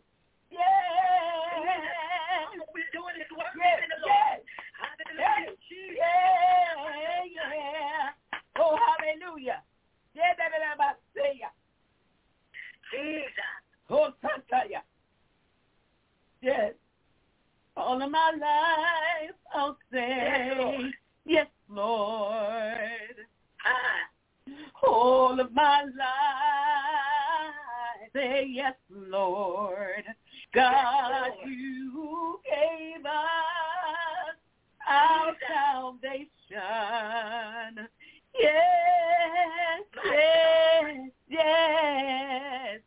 yes. What we're doing is working Yes, in the yes. Lord. Hallelujah. Jesus. Yeah, yeah. Oh, hallelujah. Yeah, that that about say ya. Jesus. Oh, Santaya. Yes. All of my life I'll say, yes, Lord. Ah. All of my life, say yes, Lord. God, Yes, Lord. you gave us our salvation. Yes, yes, yes,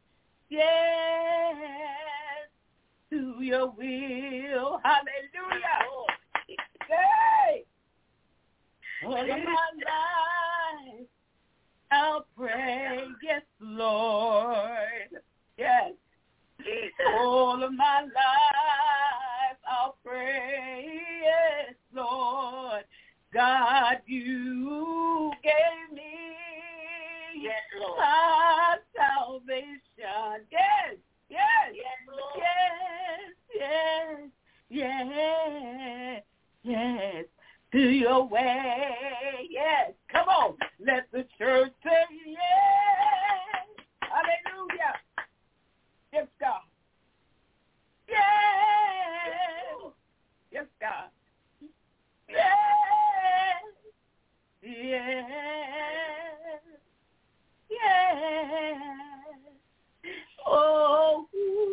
yes, to your will. Hallelujah. Hey! All of my life, I'll pray, yes, Lord. Yes. Jesus. All of my life, I'll pray, yes, Lord. God, you gave me Yes, Lord. my salvation. Yes, yes, Yes, Lord. yes, yes, yes, yes, to your way. Yes, come on. Let the church say yes. Hallelujah. Yes, God. Yes. Yes, God. Yes. Yes. Yes. Oh,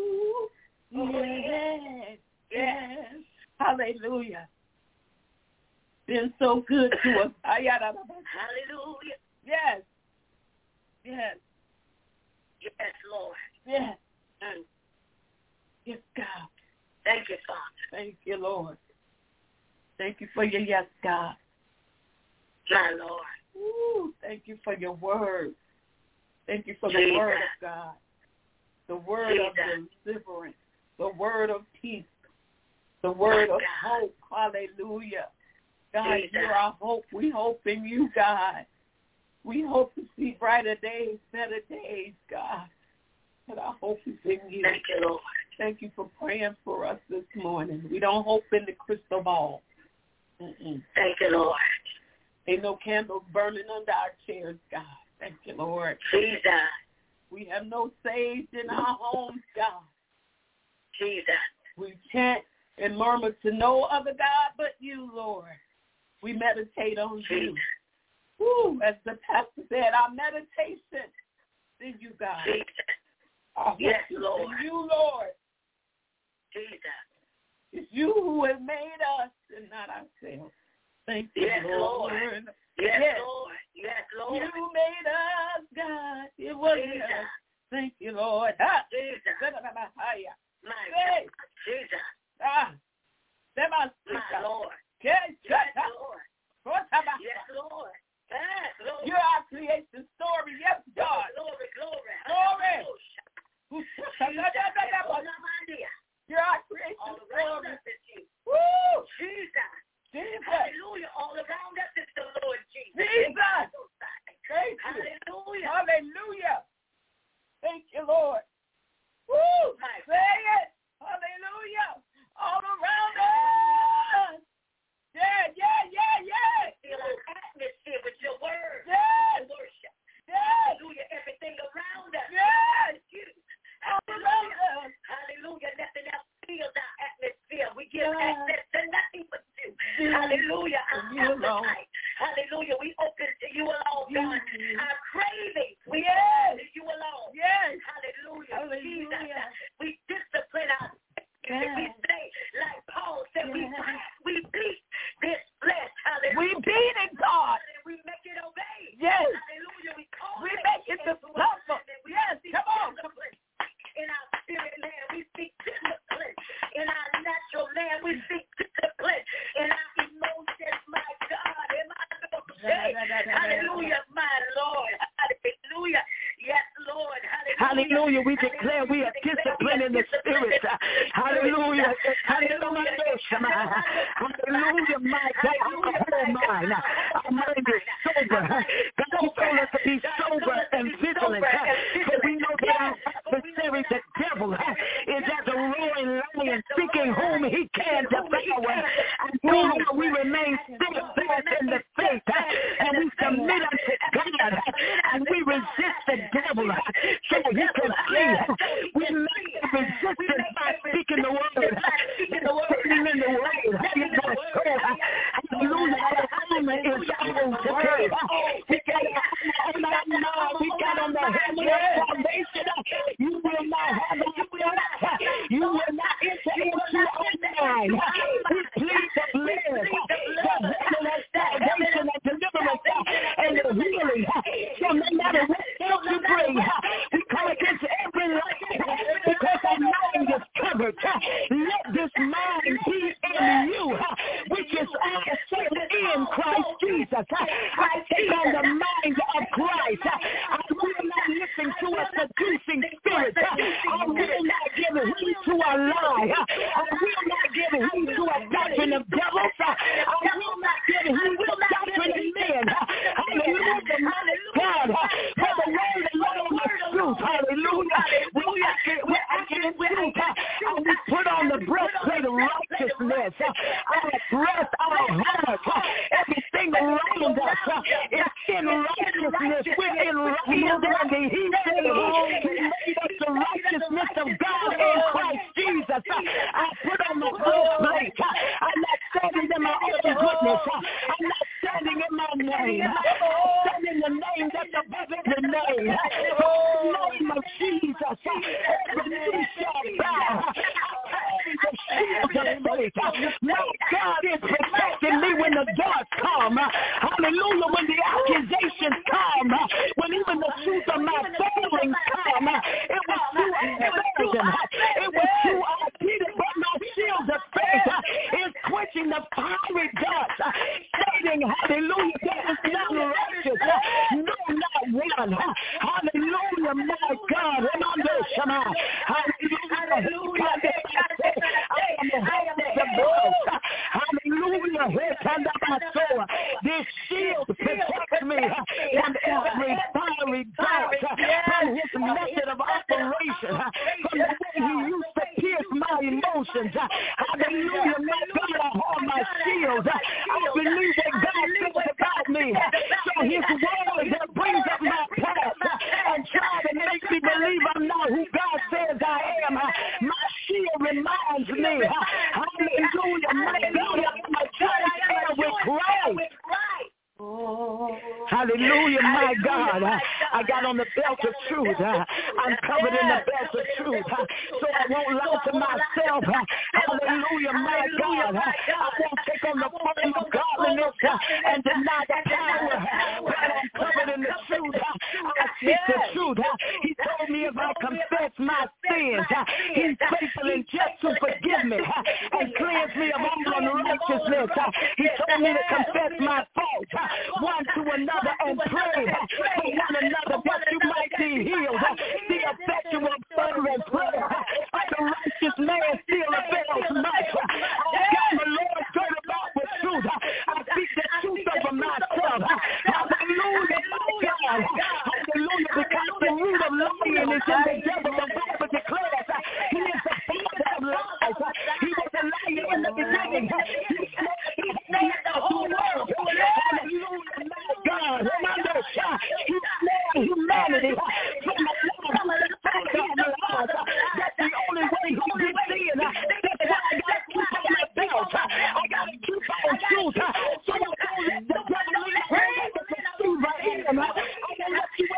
yes. Yes. Hallelujah. Been so good to us. Hallelujah. Yes. Yes. Yes, Lord. Yes. Mm. Yes, God. Thank you, Father. Thank you, Lord. Thank you for your yes, God. My Lord. Ooh, thank you for your word. Thank you for the Jesus. word of God. The word Jesus. of deliverance. The word of peace. The word My of God. hope. Hallelujah. God, Jesus. you're our hope. We hope in you, God. We hope to see brighter days, better days, God. And our hope is in you. Thank you, Lord. Thank you for praying for us this morning. We don't hope in the crystal ball. Mm-mm. Thank you, Lord. Ain't no candles burning under our chairs, God. Thank you, Lord. Jesus. We have no sage in our homes, God. Jesus. We chant and murmur to no other God but you, Lord. We meditate on you. Jesus. Woo, as the pastor said, our meditation is you, God. Jesus. Our Yes, hope is Lord. in you, Lord. Jesus. It's you who has made us and not ourselves. Thank you, Yes, Lord. Lord. Yes, Yes. Lord. Yes, Lord. You made us, God. It wasn't Jesus. us. Thank you, Lord. Ah. Jesus. Hey. My God. Jesus. Ah. My Lord. Yes, Yes, Lord. Yes, Lord. Yes, Lord. You're our creation story. Yes, God. Glory, glory. Glory. Hallelujah. You're our creation All around story. us is you. Woo! Jesus. Jesus. Hallelujah. All around us is the Lord Jesus. Jesus. Thank you. Hallelujah. Hallelujah. Thank you, Lord. Woo! My Say it. Hallelujah. All around us. Yeah, yeah, yeah, yeah. Feel our atmosphere with your word. Yes. Worship. Yes. Hallelujah. Everything around us. Yes. You. All around us. Hallelujah. Nothing else fills our atmosphere. We give Yes. access to nothing but you. Yes. Hallelujah. Our You alone. appetite. Hallelujah. We open to you alone, God. Yes. Our craving. We Yes. open to you alone. Yes. Hallelujah. Hallelujah. Jesus. We discipline our Yes. We say, like Paul said, we Yes. we beat this flesh. Hallelujah. We beat it, God. And we make it obey. Yes. Hallelujah. We call We it make it to into suffer. alignment. We Yes, speak come on. discipline in our spirit man. We speak discipline in our natural man. We speak discipline in our emotions. My God. In my Hallelujah. We declare we are disciplined in the spirit. Hallelujah. Hallelujah. Hallelujah, my God. Our mind. Our mind is sober. God told us to be sober and vigilant. For we know that our adversary, the devil, is as a roaring lion seeking whom he can devour. And so we remain steadfast in the faith, and we submit unto God, and we resist the devil so he can flee. We make the resistance by speaking the word, speaking in the word. Hallelujah. Our armor is on today. We got on our mind. We got on the helmet of salvation. You will not have a you will not enter into our mind. We plead the blood, the helmet of salvation and deliverance and the healing. So no matter what else you bring, we come against every lie because our mind is covered. Let this mind be in you, which is also in Christ Jesus. I take on the mind of Christ. I will not listen to a seducing spirit. I will not give heed to a lie. I will not give heed to a doctrine of devils. I will not give heed to a doctrine of men. Hallelujah, God. For the word alone is truth. Hallelujah. We acting in truth. And we put on the breastplate of righteousness. Our breast, our heart, everything around us is in righteousness. We're in righteousness. He made us the righteousness of God in Christ Jesus. I put on my breastplate. I'm not standing in my own goodness. I'm not standing in my name. I'm standing in the name that's above every name. The name of Jesus. Every knee shall bow. The shield of faith. My God is protecting me when the dark come. Hallelujah. When the accusations come, when even the truth of my failings come, it was through imagine. It was through I did it, but my shield of faith is quenching the fiery darts, stating, hallelujah, there is none righteous, no, not one. Hallelujah, my God. Hallelujah. Hallelujah. This shield protects me from every fiery dart, from his method of operation, from the way he used to pierce my emotions. Hallelujah, my God, I hold my shield. I believe that God thinks about me. So his word that brings up my past and try to make me believe I'm not who God says I am. My shield reminds me, hallelujah, my God, I'm a child with Christ. Hallelujah, my God. I got on the belt of truth. I'm covered in the belt of truth. So I won't lie to myself. Hallelujah, my God. I won't take on the form of godliness and deny the power. But I'm covered in the truth. I speak the truth. He told me if I confess my sins, he's faithful and just to forgive me and cleanse me of all unrighteousness. He told me to confess my faults one to another and pray for one another that you might be healed. The effectual fervent prayer of the righteous man still avails much. I got the Lord good about the truth. I speak the truth over myself. Hallelujah, my God. Hallelujah, because the root of lying is in the devil. The Bible declares he is the father of lies. He was a liar in the beginning. He made the whole world. Hallelujah, my God. He snared humanity from the love of the father of lies. That's the only way he can see it. That's why I got to keep on my belt. I got to keep on truth. So I don't let the devil leave me to see right here. I can let you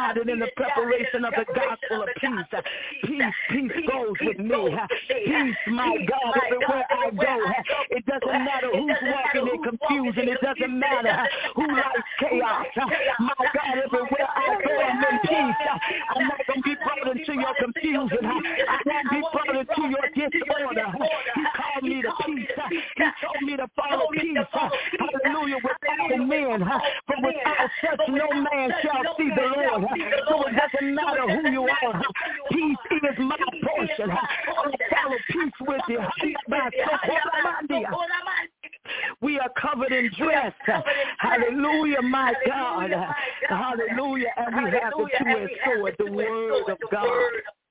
guarded in the preparation of the gospel of peace. Peace, peace goes with me. Peace, my God, everywhere I go. It doesn't matter who's walking in confusion. It doesn't matter who likes chaos. My God, everywhere I go, I'm in peace. I'm not going to be brought into your confusion. I won't be brought into your disorder. He called me to peace. He told me to follow peace. Hallelujah, with all men. For without such no man shall see the Lord. So it doesn't matter who you are. Peace is my portion. I'll follow peace with you. We are covered in dress. Hallelujah, my God. Hallelujah. And we have the two-edged sword, the word of God.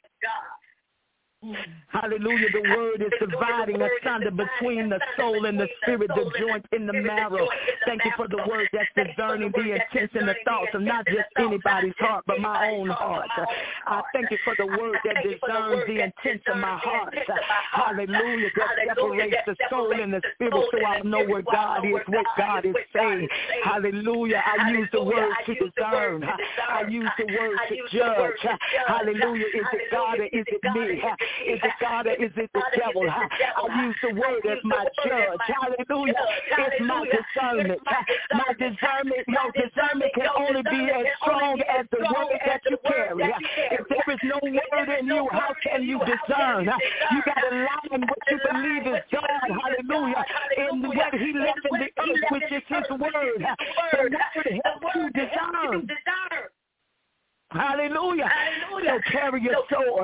Hallelujah. The word is dividing asunder between the soul and the spirit, the joint in the marrow. Thank you for the word that's discerning the intents and the thoughts of not just anybody's heart, but my own heart. I thank you for the word that discerns the intents of my heart. Hallelujah. That separates the soul and the spirit so I know where God is, what God is saying. Hallelujah. I use the word to discern. I use the word to judge. Hallelujah. Is it God or is it me? Is it God or is it the devil? I use the word as my judge. Hallelujah. It's my discernment. My discernment, your discernment can only be as strong as the word that you carry. If there is no word in you, how can you discern? You got to line what you believe is God. Hallelujah. In what he left in the earth, which is his word. The word helps you discern. Hallelujah. So carry your sword.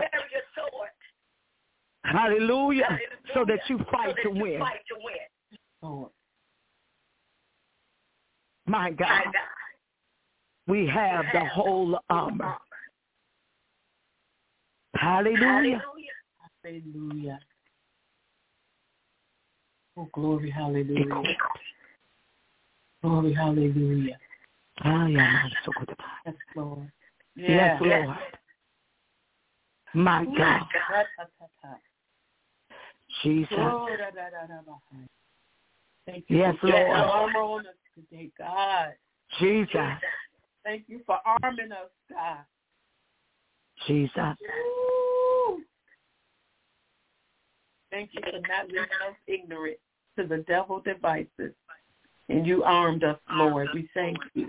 Hallelujah. Hallelujah. So that you fight so that to you win. Fight to win. Oh. My God. My God. We have we the have whole armor. Hallelujah. Hallelujah. Oh, glory, hallelujah. Glory, hallelujah. Ah, yeah, yes, Lord. Yes, yes Lord. My God. My God. Jesus. Oh, da, da, da, da, Thank you yes, for Lord. armor on us today, God. Jesus. Thank you for arming us, God. Jesus. Ooh. Thank you for not leaving us ignorant to the devil's devices. And you armed us, Lord. We thank you.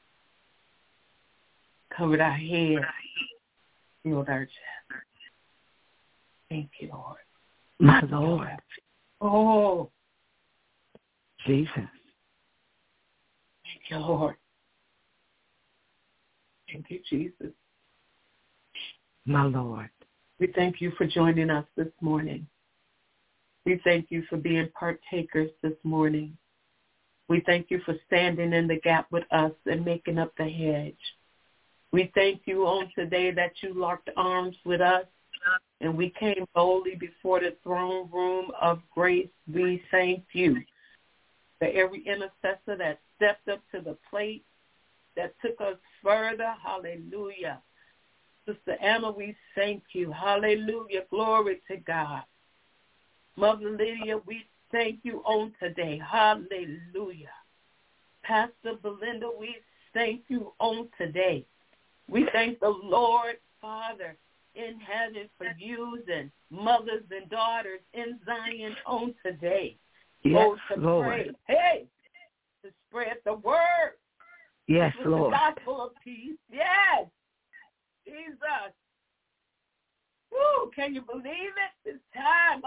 Covered our head. Healed our chest. Thank you, Lord. My Lord. Oh. Jesus. Thank you, Lord. Thank you, Jesus. My Lord. We thank you for joining us this morning. We thank you for being partakers this morning. We thank you for standing in the gap with us and making up the hedge. We thank you on today that you locked arms with us and we came boldly before the throne room of grace. We thank you for every intercessor that stepped up to the plate, that took us further. Hallelujah. Sister Anna, we thank you. Hallelujah. Glory to God. Mother Lydia, we thank you on today. Hallelujah. Pastor Belinda, we thank you on today. We thank the Lord, Father, in heaven for using mothers and daughters in Zion on today. Yes, oh, to Lord. Pray. Hey, to spread the word. Yes, Lord. The gospel of peace. Yes. Jesus. Woo, can you believe it? It's time.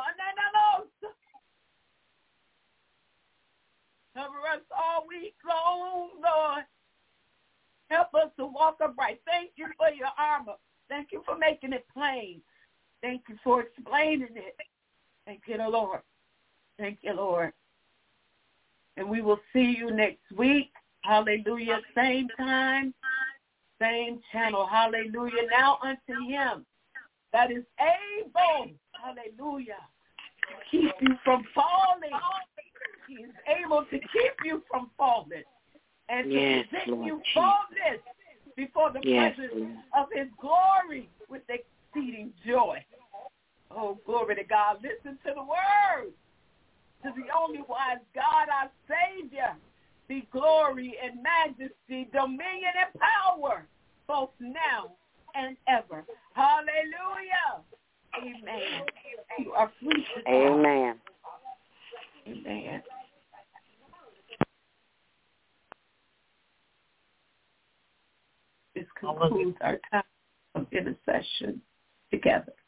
Cover us all week long, Lord. Help us to walk upright. Thank you for your armor. Thank you for making it plain. Thank you for explaining it. Thank you, Lord. Thank you, Lord. And we will see you next week. Hallelujah. Same time, same channel. Hallelujah. Now unto him that is able, hallelujah, to keep you from falling. He is able to keep you from falling and to yes, present Lord you Jesus. faultless before the yes, presence Lord. of his glory with exceeding joy. Oh, glory to God. Listen to the word. To the only wise God, our Savior, be glory and majesty, dominion and power both now and ever. Hallelujah. Amen. You are free to Amen. Amen. This concludes our time of intercession together.